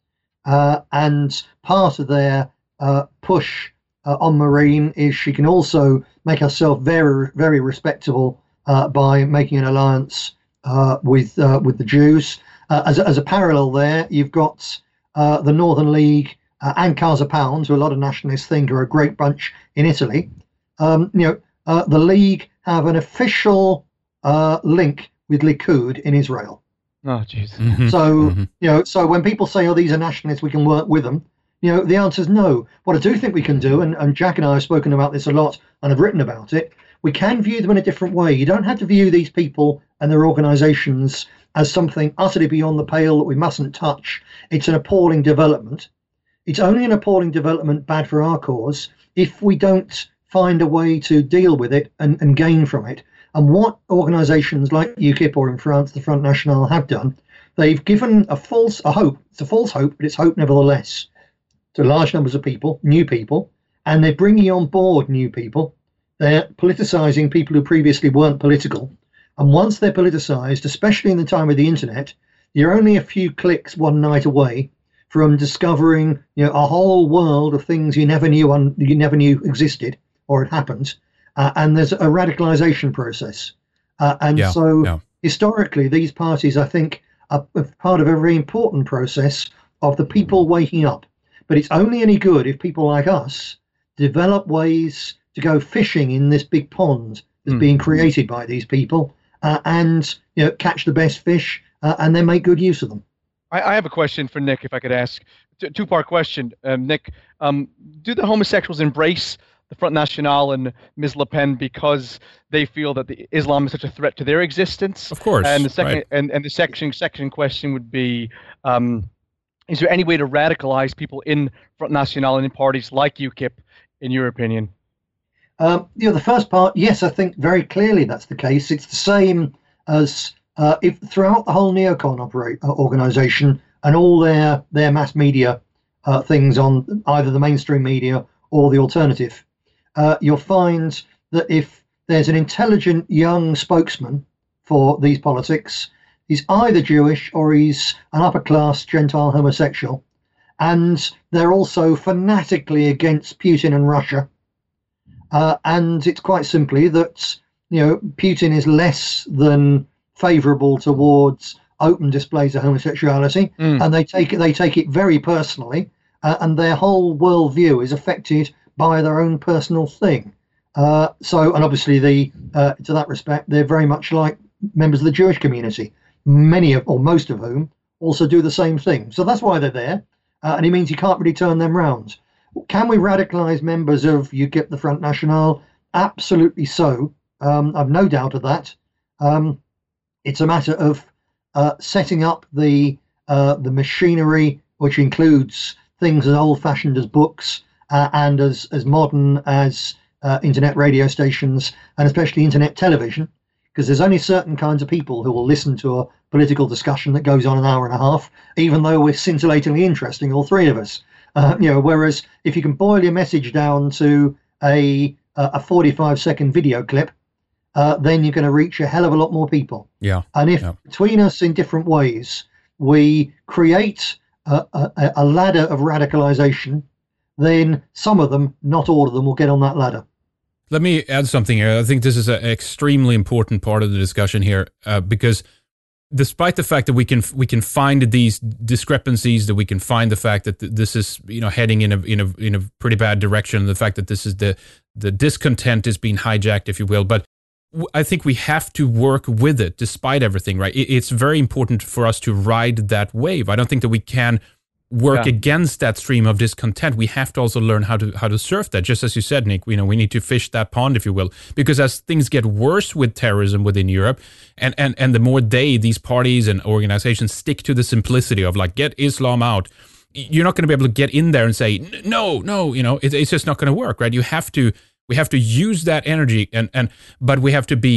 uh, and part of their uh, push uh, on Marine is she can also make herself very, very respectable uh, by making an alliance uh, with uh, with the Jews. Uh, as, a, as a parallel there, you've got uh, the Northern League uh, and Casa Pound, who a lot of nationalists think are a great bunch in Italy. Um, you know, uh, the League have an official uh, link with Likud in Israel. Oh, jeez. Mhm, So, mhm. you know, so when people say, oh, these are nationalists, we can work with them, you know, the answer is no. What I do think we can do, and, and Jack and I have spoken about this a lot and have written about it, we can view them in a different way. You don't have to view these people and their organizations as something utterly beyond the pale that we mustn't touch. It's an appalling development. It's only an appalling development bad for our cause if we don't find a way to deal with it and, and gain from it. And what organizations like UKIP or in France, the Front National, have done, they've given a false a hope. It's a false hope, but it's hope nevertheless, to large numbers of people, new people, and they're bringing on board new people. They're politicizing people who previously weren't political. And once they're politicized, especially in the time of the internet, you're only a few clicks one night away from discovering, you know, a whole world of things you never knew un, you never knew existed or had happened. Uh, and there's a radicalization process. Uh, and Yeah, so yeah. historically, these parties, I think, are part of a very important process of the people waking up. But it's only any good if people like us develop ways to go fishing in this big pond that's Mm. being created by these people, uh, and you know, catch the best fish uh, and then make good use of them. I, I have a question for Nick, if I could ask. T- two-part question. Um, Nick, um, do the homosexuals embrace the Front National and Miz Le Pen because they feel that the Islam is such a threat to their existence? Of course. And the second, right. and, and the section second question would be, um, is there any way to radicalize people in Front National and in parties like UKIP, in your opinion? Um, you know, the first part, yes, I think very clearly that's the case. It's the same as uh, if throughout the whole neocon operate, uh, organization and all their their mass media uh, things on either the mainstream media or the alternative, uh, you'll find that if there's an intelligent young spokesman for these politics, he's either Jewish or he's an upper class Gentile homosexual, and they're also fanatically against Putin and Russia. Uh, and it's quite simply that, you know, Putin is less than favourable towards open displays of homosexuality, Mm. and they take it they take it very personally, uh, and their whole worldview is affected by their own personal thing. Uh, so, and obviously, the uh, to that respect, they're very much like members of the Jewish community, many of or most of whom also do the same thing. So that's why they're there, uh, and it means you can't really turn them round. Can we radicalise members of UKIP, the Front National? Absolutely so. Um, I've no doubt of that. Um, it's a matter of uh, setting up the uh, the machinery, which includes things as old-fashioned as books uh, and as as modern as uh, internet radio stations and especially internet television, because there's only certain kinds of people who will listen to a political discussion that goes on an hour and a half, even though we're scintillatingly interesting, all three of us. Uh, you know, whereas if you can boil your message down to a a forty-five second video clip, uh, then you're going to reach a hell of a lot more people. Yeah. And if yeah. between us in different ways we create a, a, a ladder of radicalization, then some of them, not all of them, will get on that ladder. Let me add something here. I think this is an extremely important part of the discussion here, uh, because despite the fact that we can we can find these discrepancies, that we can find the fact that this is, you know, heading in a in a in a pretty bad direction, the fact that this is the the discontent is being hijacked, if you will, but I think we have to work with it despite everything, right? It's very important for us to ride that wave. I don't think that we can work Yeah. against that stream of discontent. We have to also learn how to how to surf that. Just as you said, Nick, you know, we need to fish that pond, if you will, because as things get worse with terrorism within Europe, and and and the more they, these parties and organizations, stick to the simplicity of like, get Islam out, you're not going to be able to get in there and say no, no, you know, it, it's just not going to work, right? You have to. We have to use that energy, and, and but we have to be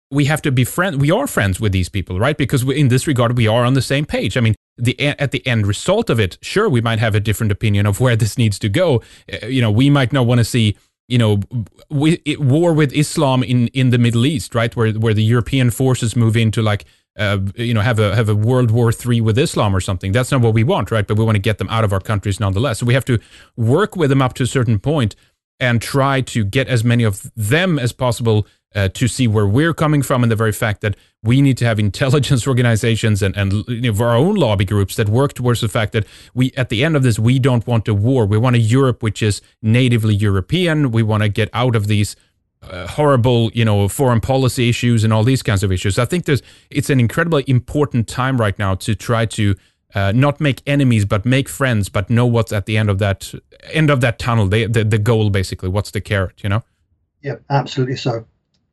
we have to be friends. We are friends with these people, right? Because we, in this regard, we are on the same page. I mean, the at the end result of it, sure, we might have a different opinion of where this needs to go. Uh, you know, we might not want to see, you know, we, it, war with Islam in, in the Middle East, right? Where where the European forces move into like, uh, you know, have a have a World War Three with Islam or something. That's not what we want, right? But we want to get them out of our countries nonetheless. So we have to work with them up to a certain point and try to get as many of them as possible uh, to see where we're coming from, and the very fact that we need to have intelligence organizations and, and you know, our own lobby groups that work towards the fact that we, at the end of this, we don't want a war. We want a Europe which is natively European. We want to get out of these uh, horrible, you know, foreign policy issues and all these kinds of issues. I think there's it's an incredibly important time right now to try to Uh, not make enemies, but make friends, but know what's at the end of that end of that tunnel, the, the the goal, basically. What's the carrot, you know? Yeah, absolutely so.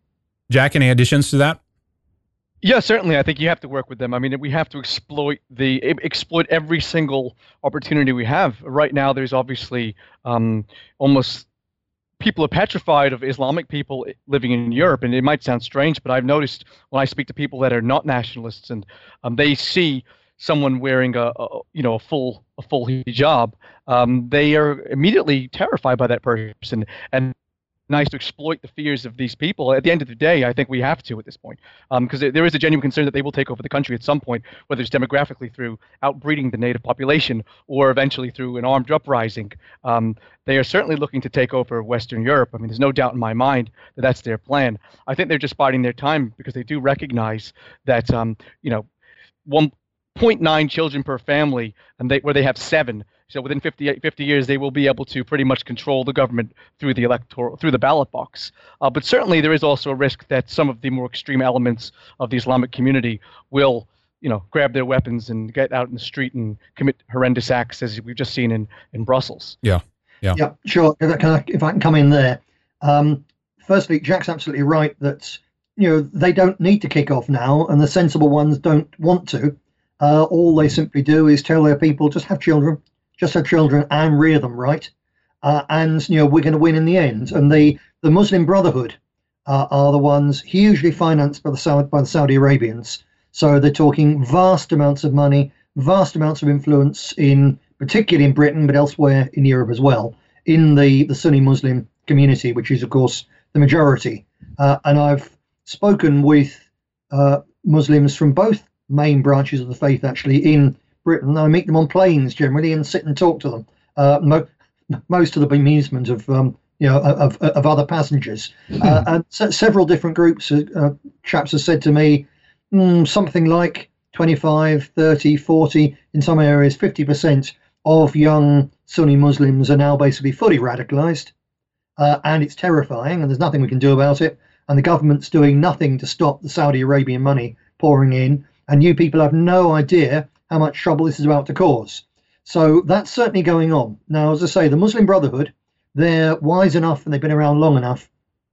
Jack, any additions to that? Yeah, certainly. I think you have to work with them. I mean, we have to exploit the exploit every single opportunity we have. Right now, there's obviously um, almost people are petrified of Islamic people living in Europe, and it might sound strange, but I've noticed when I speak to people that are not nationalists, and um, they see someone wearing a, a you know a full a full hijab, um, they are immediately terrified by that person, and nice to exploit the fears of these people. At the end of the day, I think we have to at this point, because um, there is a genuine concern that they will take over the country at some point, whether it's demographically through outbreeding the native population or eventually through an armed uprising. Um, they are certainly looking to take over Western Europe. I mean, there's no doubt in my mind that that's their plan. I think they're just biding their time because they do recognize that um, you know one. zero point nine children per family, and they where they have seven. So within fifty, fifty years, they will be able to pretty much control the government through the electoral, through the ballot box. Uh, but certainly, there is also a risk that some of the more extreme elements of the Islamic community will, you know, grab their weapons and get out in the street and commit horrendous acts, as we've just seen in in Brussels. Yeah, yeah, yeah. Sure. If I can, if I can come in there. Um, firstly, Jack's absolutely right that you know they don't need to kick off now, and the sensible ones don't want to. Uh, all they simply do is tell their people, just have children, just have children and rear them right. Uh, and, you know, we're going to win in the end. And the, the Muslim Brotherhood uh, are the ones hugely financed by the, Saudi, by the Saudi Arabians. So they're talking vast amounts of money, vast amounts of influence in, particularly in Britain, but elsewhere in Europe as well, in the, the Sunni Muslim community, which is, of course, the majority. Uh, and I've spoken with uh, Muslims from both main branches of the faith actually in Britain. I meet them on planes generally and sit and talk to them. Uh, mo- most of the bemusement of um, you know of, of other passengers, uh, and se- several different groups. Uh, chaps have said to me mm, something like twenty-five, thirty, forty, in some areas fifty percent of young Sunni Muslims are now basically fully radicalized, uh, and it's terrifying. And there's nothing we can do about it. And the government's doing nothing to stop the Saudi Arabian money pouring in. And you people have no idea how much trouble this is about to cause. So that's certainly going on. Now, as I say, the Muslim Brotherhood, they're wise enough and they've been around long enough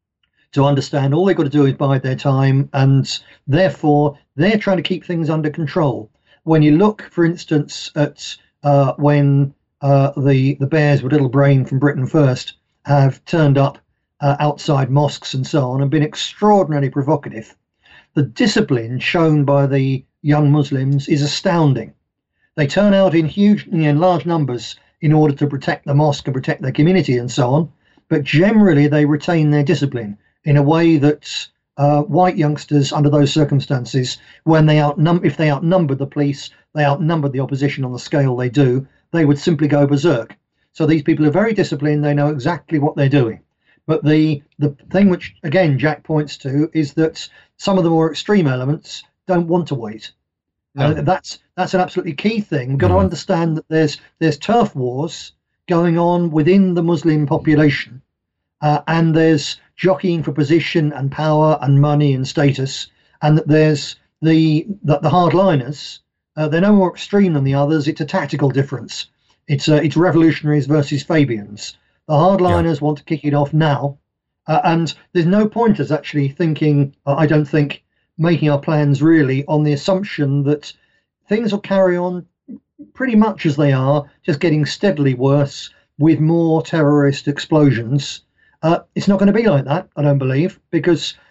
to understand all they've got to do is bide their time. And therefore, they're trying to keep things under control. When you look, for instance, at uh, when uh, the, the bears with little brain from Britain First have turned up uh, outside mosques and so on and been extraordinarily provocative, the discipline shown by the young Muslims is astounding. They turn out in huge, in large numbers in order to protect the mosque and protect their community and so on. But generally, they retain their discipline in a way that uh, white youngsters, under those circumstances, when they outnum- if they outnumbered the police, they outnumbered the opposition on the scale they do, they would simply go berserk. So these people are very disciplined. They know exactly what they're doing. But the the thing which, again, Jack points to is that some of the more extreme elements don't want to wait. No. Uh, that's that's an absolutely key thing. We've got mm-hmm. to understand that there's there's turf wars going on within the Muslim population, uh, and there's jockeying for position and power and money and status, and that there's the the, the hardliners. Uh, they're no more extreme than the others. It's a tactical difference. It's uh, it's revolutionaries versus Fabians. The hardliners yeah. want to kick it off now, uh, and there's no point us actually thinking, uh, I don't think, making our plans really on the assumption that things will carry on pretty much as they are, just getting steadily worse with more terrorist explosions. Uh, it's not going to be like that, I don't believe, because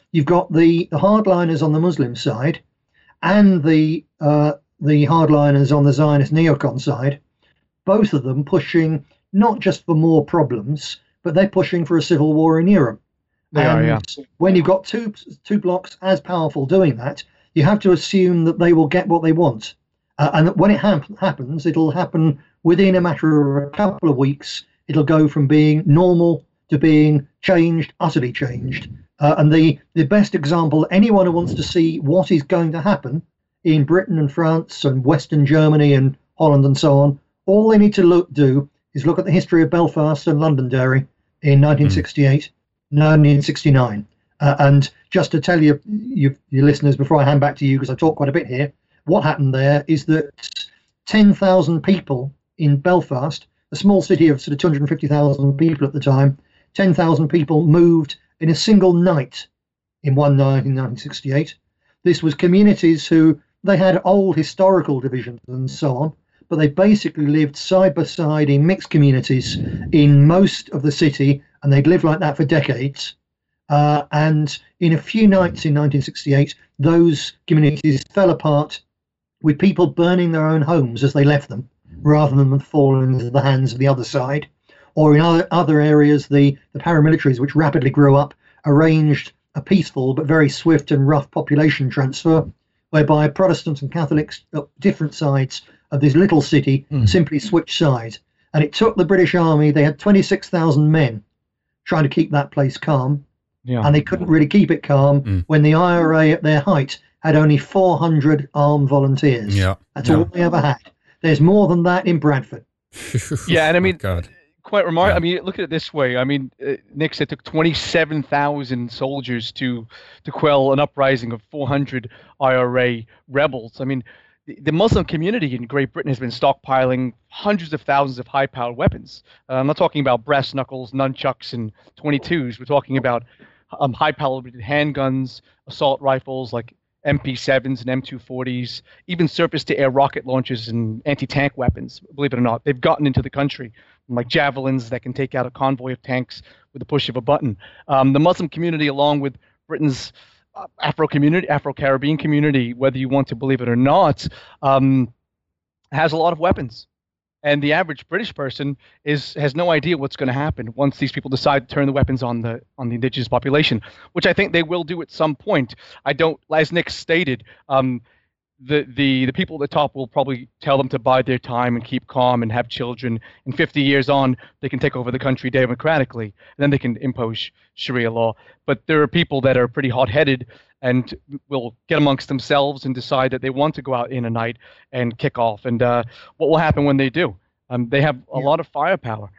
you've got the, the hardliners on the Muslim side and the uh, the hardliners on the Zionist neocon side, both of them pushing not just for more problems, but they're pushing for a civil war in Europe. They and are, yeah. when you've got two two blocks as powerful doing that, you have to assume that they will get what they want. Uh, and when it ha- happens, it'll happen within a matter of a couple of weeks. It'll go from being normal to being changed, utterly changed. Uh, and the, the best example, anyone who wants to see what is going to happen in Britain and France and Western Germany and Holland and so on, all they need to look do is look at the history of Belfast and Londonderry in nineteen sixty-eight, mm. nineteen sixty-nine. Uh, and just to tell you, you, your listeners, before I hand back to you, because I talk quite a bit here, what happened there is that ten thousand people in Belfast, a small city of sort of two hundred fifty thousand people at the time, ten thousand people moved in a single night in one night in nineteen sixty-eight. This was communities who, they had old historical divisions and so on, but they basically lived side by side in mixed communities in most of the city, and they'd lived like that for decades. Uh, and in a few nights in nineteen sixty-eight, those communities fell apart with people burning their own homes as they left them, rather than falling into the hands of the other side. Or in other, other areas, the, the paramilitaries, which rapidly grew up, arranged a peaceful but very swift and rough population transfer, whereby Protestants and Catholics at different sides of this little city mm. simply switched sides. And it took the British Army, they had twenty-six thousand men trying to keep that place calm. Yeah. And they couldn't really keep it calm mm. when the I R A at their height had only four hundred armed volunteers. Yeah. That's yeah. all they ever had. There's more than that in Bradford. Yeah, and I mean, oh, God. quite remarkable. Yeah. I mean, look at it this way. I mean, uh, Nick said it took twenty-seven thousand soldiers to to quell an uprising of four hundred I R A rebels. I mean, the, the Muslim community in Great Britain has been stockpiling hundreds of thousands of high-powered weapons. Uh, I'm not talking about brass knuckles, nunchucks, and twenty-twos. We're talking about um, high-powered handguns, assault rifles like M P sevens and M two forties, even surface-to-air rocket launchers and anti-tank weapons. Believe it or not, they've gotten into the country, like javelins that can take out a convoy of tanks with the push of a button. Um, the Muslim community, along with Britain's uh, Afro community, Afro-Caribbean community, whether you want to believe it or not, um, has a lot of weapons. And the average British person is has no idea what's going to happen once these people decide to turn the weapons on the on the indigenous population, which I think they will do at some point. I don't, as Nick stated, um, the, the, the people at the top will probably tell them to bide their time and keep calm and have children. And fifty years on, they can take over the country democratically, and then they can impose Sharia law. But there are people that are pretty hot-headed and will get amongst themselves and decide that they want to go out in a night and kick off. And uh, what will happen when they do? Um, they have a yeah. lot of firepower.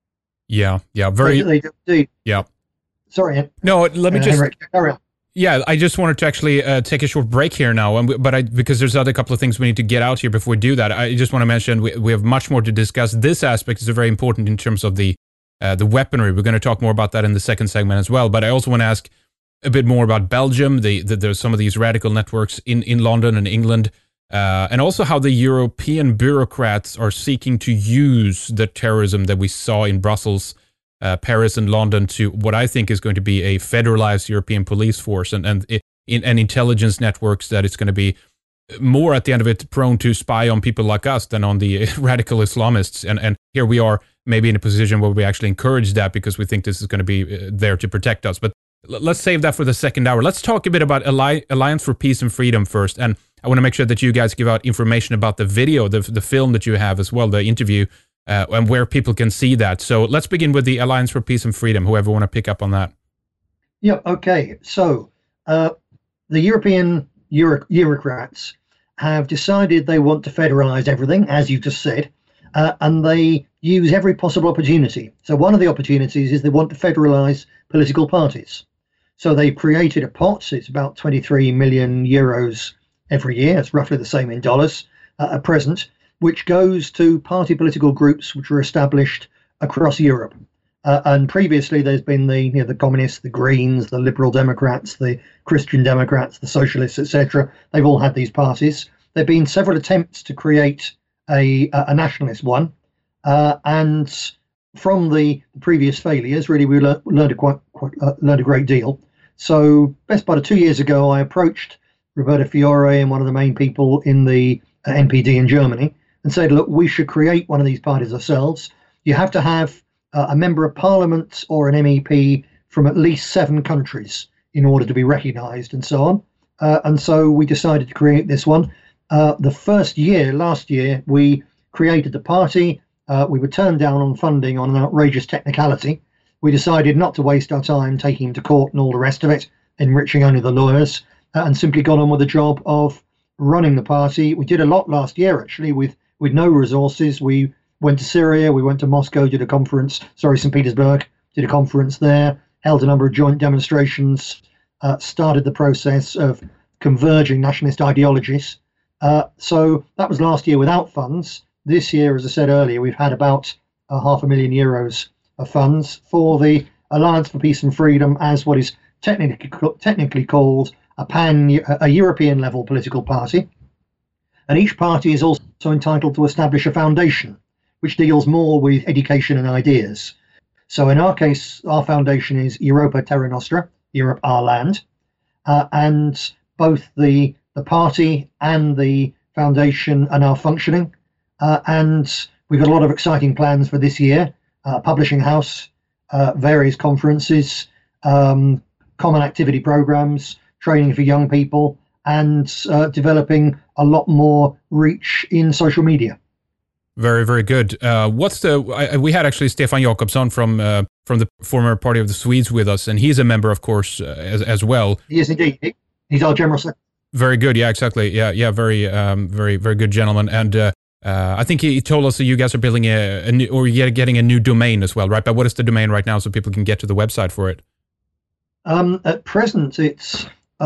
Yeah, yeah, very. They, they, they, yeah. Sorry. No, let me uh, just. Henrik, carry on. Yeah, I just wanted to actually uh, take a short break here now, and we, but I because there's other couple of things we need to get out here before we do that. I just want to mention we we have much more to discuss. This aspect is very important in terms of the uh, the weaponry. We're going to talk more about that in the second segment as well. But I also want to ask a bit more about Belgium. The, the there's some of these radical networks in, in London and England, uh, and also how the European bureaucrats are seeking to use the terrorism that we saw in Brussels, uh, Paris, and London to what I think is going to be a federalized European police force and and in and intelligence networks that it's going to be more at the end of it prone to spy on people like us than on the radical Islamists. And and here we are maybe in a position where we actually encourage that because we think this is going to be there to protect us. But let's save that for the second hour. Let's talk a bit about Alli- Alliance for Peace and Freedom first. And I want to make sure that you guys give out information about the video, the the film that you have as well, the interview, uh, and where people can see that. So let's begin with the Alliance for Peace and Freedom, whoever want to pick up on that. Yeah, okay. So uh, the European Euro- bureaucrats have decided they want to federalize everything, as you just said, uh, and they use every possible opportunity. So one of the opportunities is they want to federalize political parties. So they've created a pot. It's about twenty-three million euros every year. It's roughly the same in dollars uh, at present, which goes to party political groups which were established across Europe. Uh, and previously, there's been the you know, the communists, the Greens, the Liberal Democrats, the Christian Democrats, the Socialists, et cetera. They've all had these parties. There've been several attempts to create a a nationalist one, uh, and from the previous failures, really, we le- learned a quite, quite uh, learned a great deal. So best part of two years ago, I approached Roberto Fiore and one of the main people in the uh, N P D in Germany and said, look, we should create one of these parties ourselves. You have to have uh, a member of parliament or an M E P from at least seven countries in order to be recognized and so on. Uh, and so we decided to create this one. Uh, the first year, last year, we created the party. Uh, we were turned down on funding on an outrageous technicality. We decided not to waste our time taking him to court and all the rest of it, enriching only the lawyers, uh, and simply got on with the job of running the party. We did a lot last year, actually, with, with no resources. We went to Syria, we went to Moscow, did a conference, sorry, Saint Petersburg, did a conference there, held a number of joint demonstrations, uh, started the process of converging nationalist ideologies. Uh, so that was last year without funds. This year, as I said earlier, we've had about uh, half a million euros of funds for the Alliance for Peace and Freedom as what is technically technically called a pan a European level political party. And each party is also entitled to establish a foundation which deals more with education and ideas. So in our case, our foundation is Europa Terra Nostra, Europe Our Land, uh, and both the the party and the foundation are now functioning. Uh, and we've got a lot of exciting plans for this year. Uh, publishing house, uh, various conferences, um, common activity programs, training for young people, and uh, developing a lot more reach in social media. Very, very good. Uh, what's the? I, we had actually Stefan Jakobsson from uh, from the former Party of the Swedes with us, and he's a member, of course, uh, as as well. He is indeed. He's our general secretary. Very good. Yeah, exactly. Yeah, yeah. Very, um, very, very good gentleman. And uh, uh, I think he told us that you guys are building a, a new, or you're getting a new domain as well, right? But what is the domain right now, so people can get to the website for it? Um, at present, it's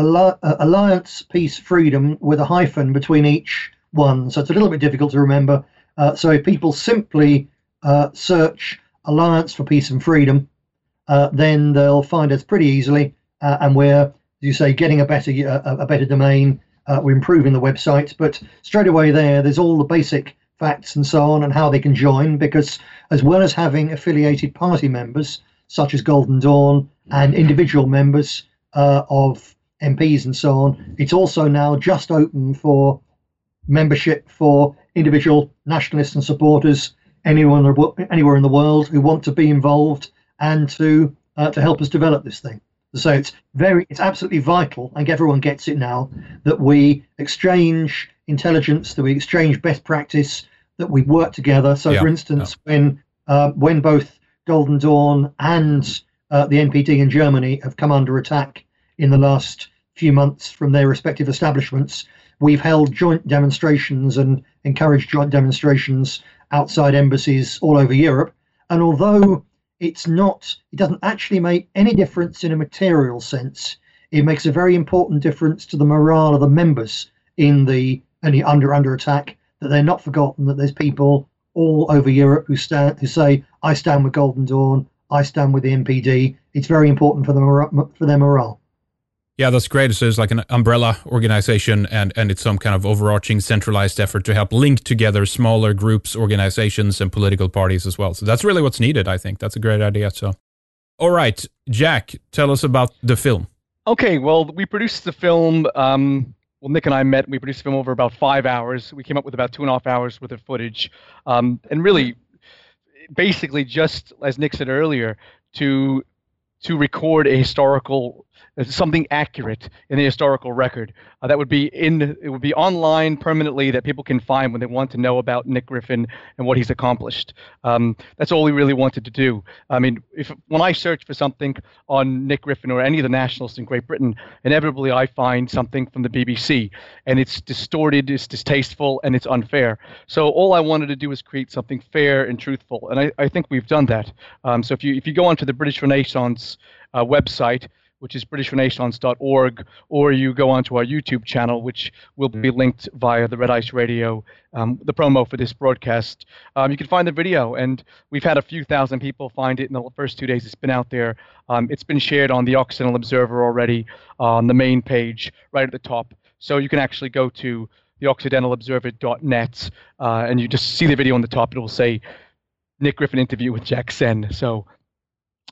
Alliance Peace Freedom with a hyphen between each one, so it's a little bit difficult to remember. Uh, so if people simply uh, search Alliance for Peace and Freedom, uh, then they'll find us pretty easily. Uh, and we're, as you say, getting a better a, a better domain. Uh, we're improving the website, but straight away there, there's all the basic facts and so on and how they can join, because as well as having affiliated party members, such as Golden Dawn, and individual members uh, of M Ps and so on, it's also now just open for membership for individual nationalists and supporters anyone, anywhere in the world who want to be involved and to uh, to help us develop this thing. So it's very, it's absolutely vital, I think everyone gets it now, that we exchange intelligence, that we exchange best practice, that we work together. So, yeah, for instance, yeah. when uh, when both Golden Dawn and uh, the N P D in Germany have come under attack in the last few months from their respective establishments, we've held joint demonstrations and encouraged joint demonstrations outside embassies all over Europe. And although it's not, it doesn't actually make any difference in a material sense, it makes a very important difference to the morale of the members in the any under under attack, that they're not forgotten, that there's people all over Europe who stand who say, I stand with Golden Dawn, I stand with the N P D. It's very important for the for their morale. Yeah, that's great. So it's like an umbrella organization, and, and it's some kind of overarching centralized effort to help link together smaller groups, organizations, and political parties as well. So that's really what's needed, I think. That's a great idea. So, all right, Jack, tell us about the film. Okay, well, we produced the film. Um, well, Nick and I met. We produced the film over about five hours. We came up with about two and a half hours worth of footage. Um, and really, basically, just as Nick said earlier, to to record a historical something accurate in the historical record uh, that would be in it would be online permanently, that people can find when they want to know about Nick Griffin and what he's accomplished. Um, that's all we really wanted to do. I mean, if when I search for something on Nick Griffin or any of the nationalists in Great Britain, inevitably I find something from the B B C, and it's distorted, it's distasteful, and it's unfair. So all I wanted to do was create something fair and truthful, and I, I think we've done that. Um, so if you if you go onto the British Renaissance uh, website, which is british renaissance dot org, or you go onto our YouTube channel, which will be linked via the Red Ice Radio, um, the promo for this broadcast. Um, you can find the video, and we've had a few thousand people find it in the first two days it's been out there. Um, it's been shared on the Occidental Observer already, uh, on the main page, right at the top. So you can actually go to the occidental observer dot net, uh, and you just see the video on the top. It will say Nick Griffin interview with Jack Sen. So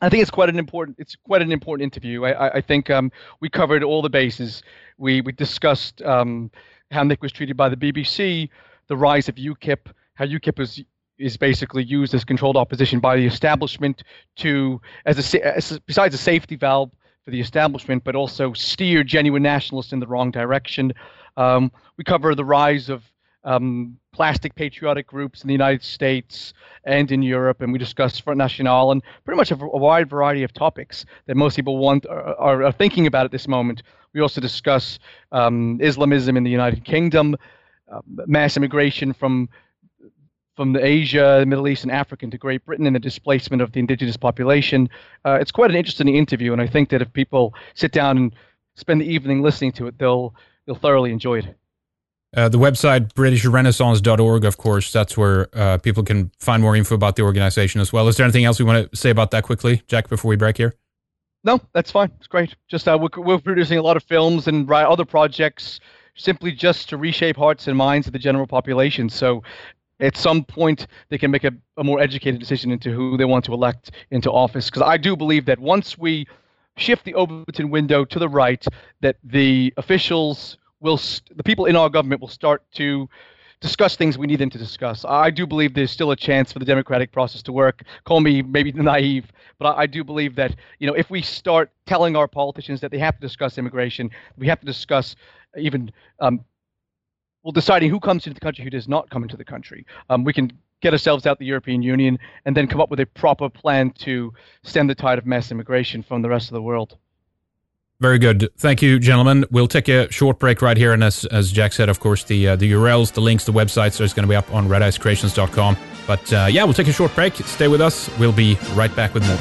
I think it's quite an important. It's quite an important interview. I, I think um, we covered all the bases. We we discussed um, how Nick was treated by the B B C, the rise of UKIP, how UKIP is is basically used as controlled opposition by the establishment to as a as, besides a safety valve for the establishment, but also steer genuine nationalists in the wrong direction. Um, we cover the rise of um, plastic patriotic groups in the United States and in Europe, and we discuss Front National and pretty much a, a wide variety of topics that most people want are, are thinking about at this moment. We also discuss um, Islamism in the United Kingdom, uh, mass immigration from from the Asia, the Middle East, and Africa into Great Britain, and the displacement of the indigenous population. Uh, it's quite an interesting interview, and I think that if people sit down and spend the evening listening to it, they'll they'll thoroughly enjoy it. Uh, the website, british renaissance dot org, of course, that's where uh, people can find more info about the organization as well. Is there anything else we want to say about that quickly, Jack, before we break here? No, that's fine. It's great. Just uh, we're, we're producing a lot of films and other projects simply just to reshape hearts and minds of the general population. So at some point, they can make a, a more educated decision into who they want to elect into office. Because I do believe that once we shift the Overton window to the right, that the officials will, st- the people in our government will start to discuss things we need them to discuss. I do believe there's still a chance for the democratic process to work. Call me maybe naive, but I, I do believe that, you know, if we start telling our politicians that they have to discuss immigration, we have to discuss even um, well, deciding who comes into the country, who does not come into the country. Um, we can get ourselves out the European Union and then come up with a proper plan to stem the tide of mass immigration from the rest of the world. Very good. Thank you, gentlemen. We'll take a short break right here. And as, as Jack said, of course, the uh, the U R Ls, the links, the websites are going to be up on red ice creations dot com. But uh, yeah, we'll take a short break. Stay with us. We'll be right back with more.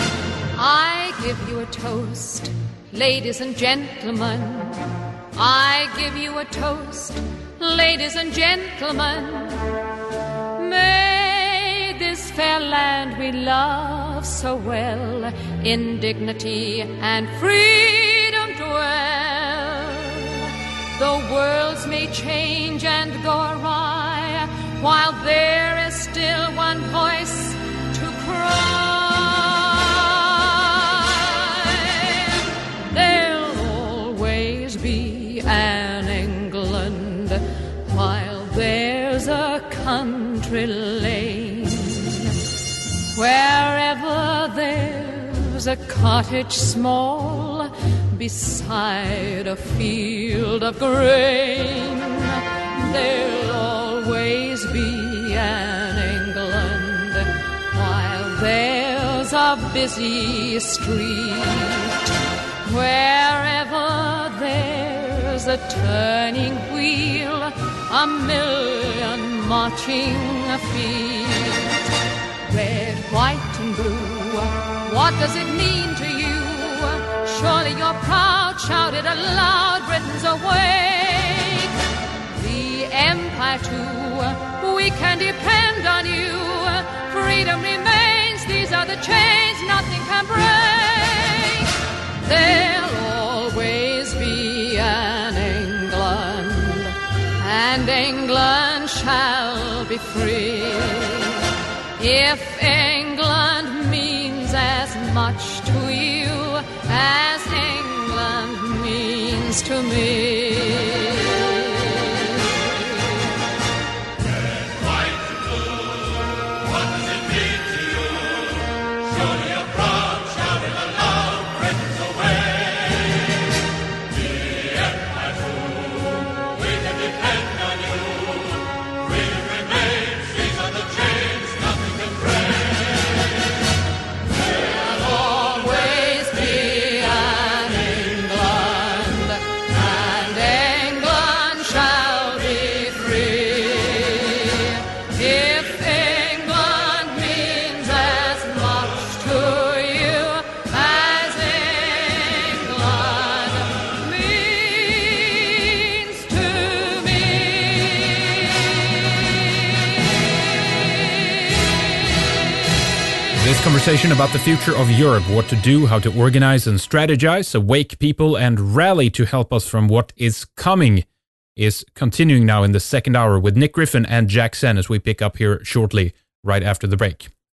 I give you a toast, ladies and gentlemen. I give you a toast, ladies and gentlemen. May this fair land we love so well in dignity and freedom dwell. The worlds may change and go awry, while there is still one voice to cry. There'll always be an England while there's a country lane. Wherever there's a cottage small beside a field of grain, there'll always be an England while there's a busy street. Wherever there's a turning wheel, a million marching feet. Red, white and blue, what does it mean to you? Surely you're proud, shout it aloud, Britain's awake. The Empire too, we can depend on you. Freedom remains, these are the chains nothing can break. There'll always be an England, and England shall be free. If England means as much to you as England means to me. Conversation about the future of Europe, what to do, how to organize and strategize, awake people and rally to help us from what is coming, is continuing now in the second hour with Nick Griffin and Jack Sen as we pick up here shortly, right after the break.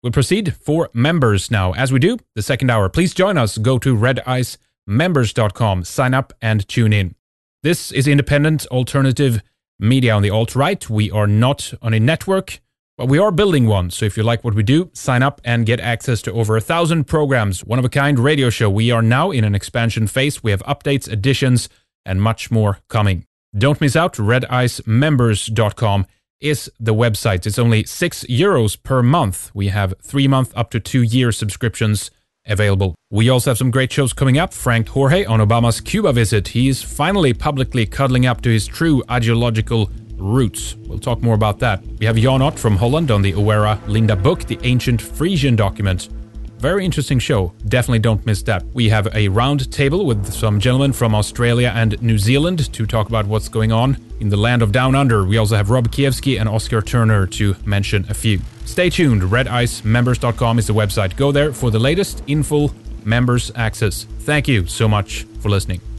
We'll proceed for members now. As we do, the second hour, please join us. Go to red ice members dot com, sign up and tune in. This is independent alternative media on the alt-right. We are not on a network, but we are building one. So if you like what we do, sign up and get access to over a thousand programs, one-of-a-kind radio show. We are now in an expansion phase. We have updates, additions, and much more coming. Don't miss out. red ice members dot com is the website. It's only six euros per month. We have three-month up to two-year subscriptions available. We also have some great shows coming up. Frank Jorge on Obama's Cuba visit. He is finally publicly cuddling up to his true ideological roots. We'll talk more about that. We have Jan Ott from Holland on the Oera Linda book, The Ancient Frisian Document. Very interesting show. Definitely don't miss that. We have a round table with some gentlemen from Australia and New Zealand to talk about what's going on in the land of Down Under. We also have Rob Kiewski and Oscar Turner to mention a few. Stay tuned. red ice members dot com is the website. Go there for the latest in full members access. Thank you so much for listening.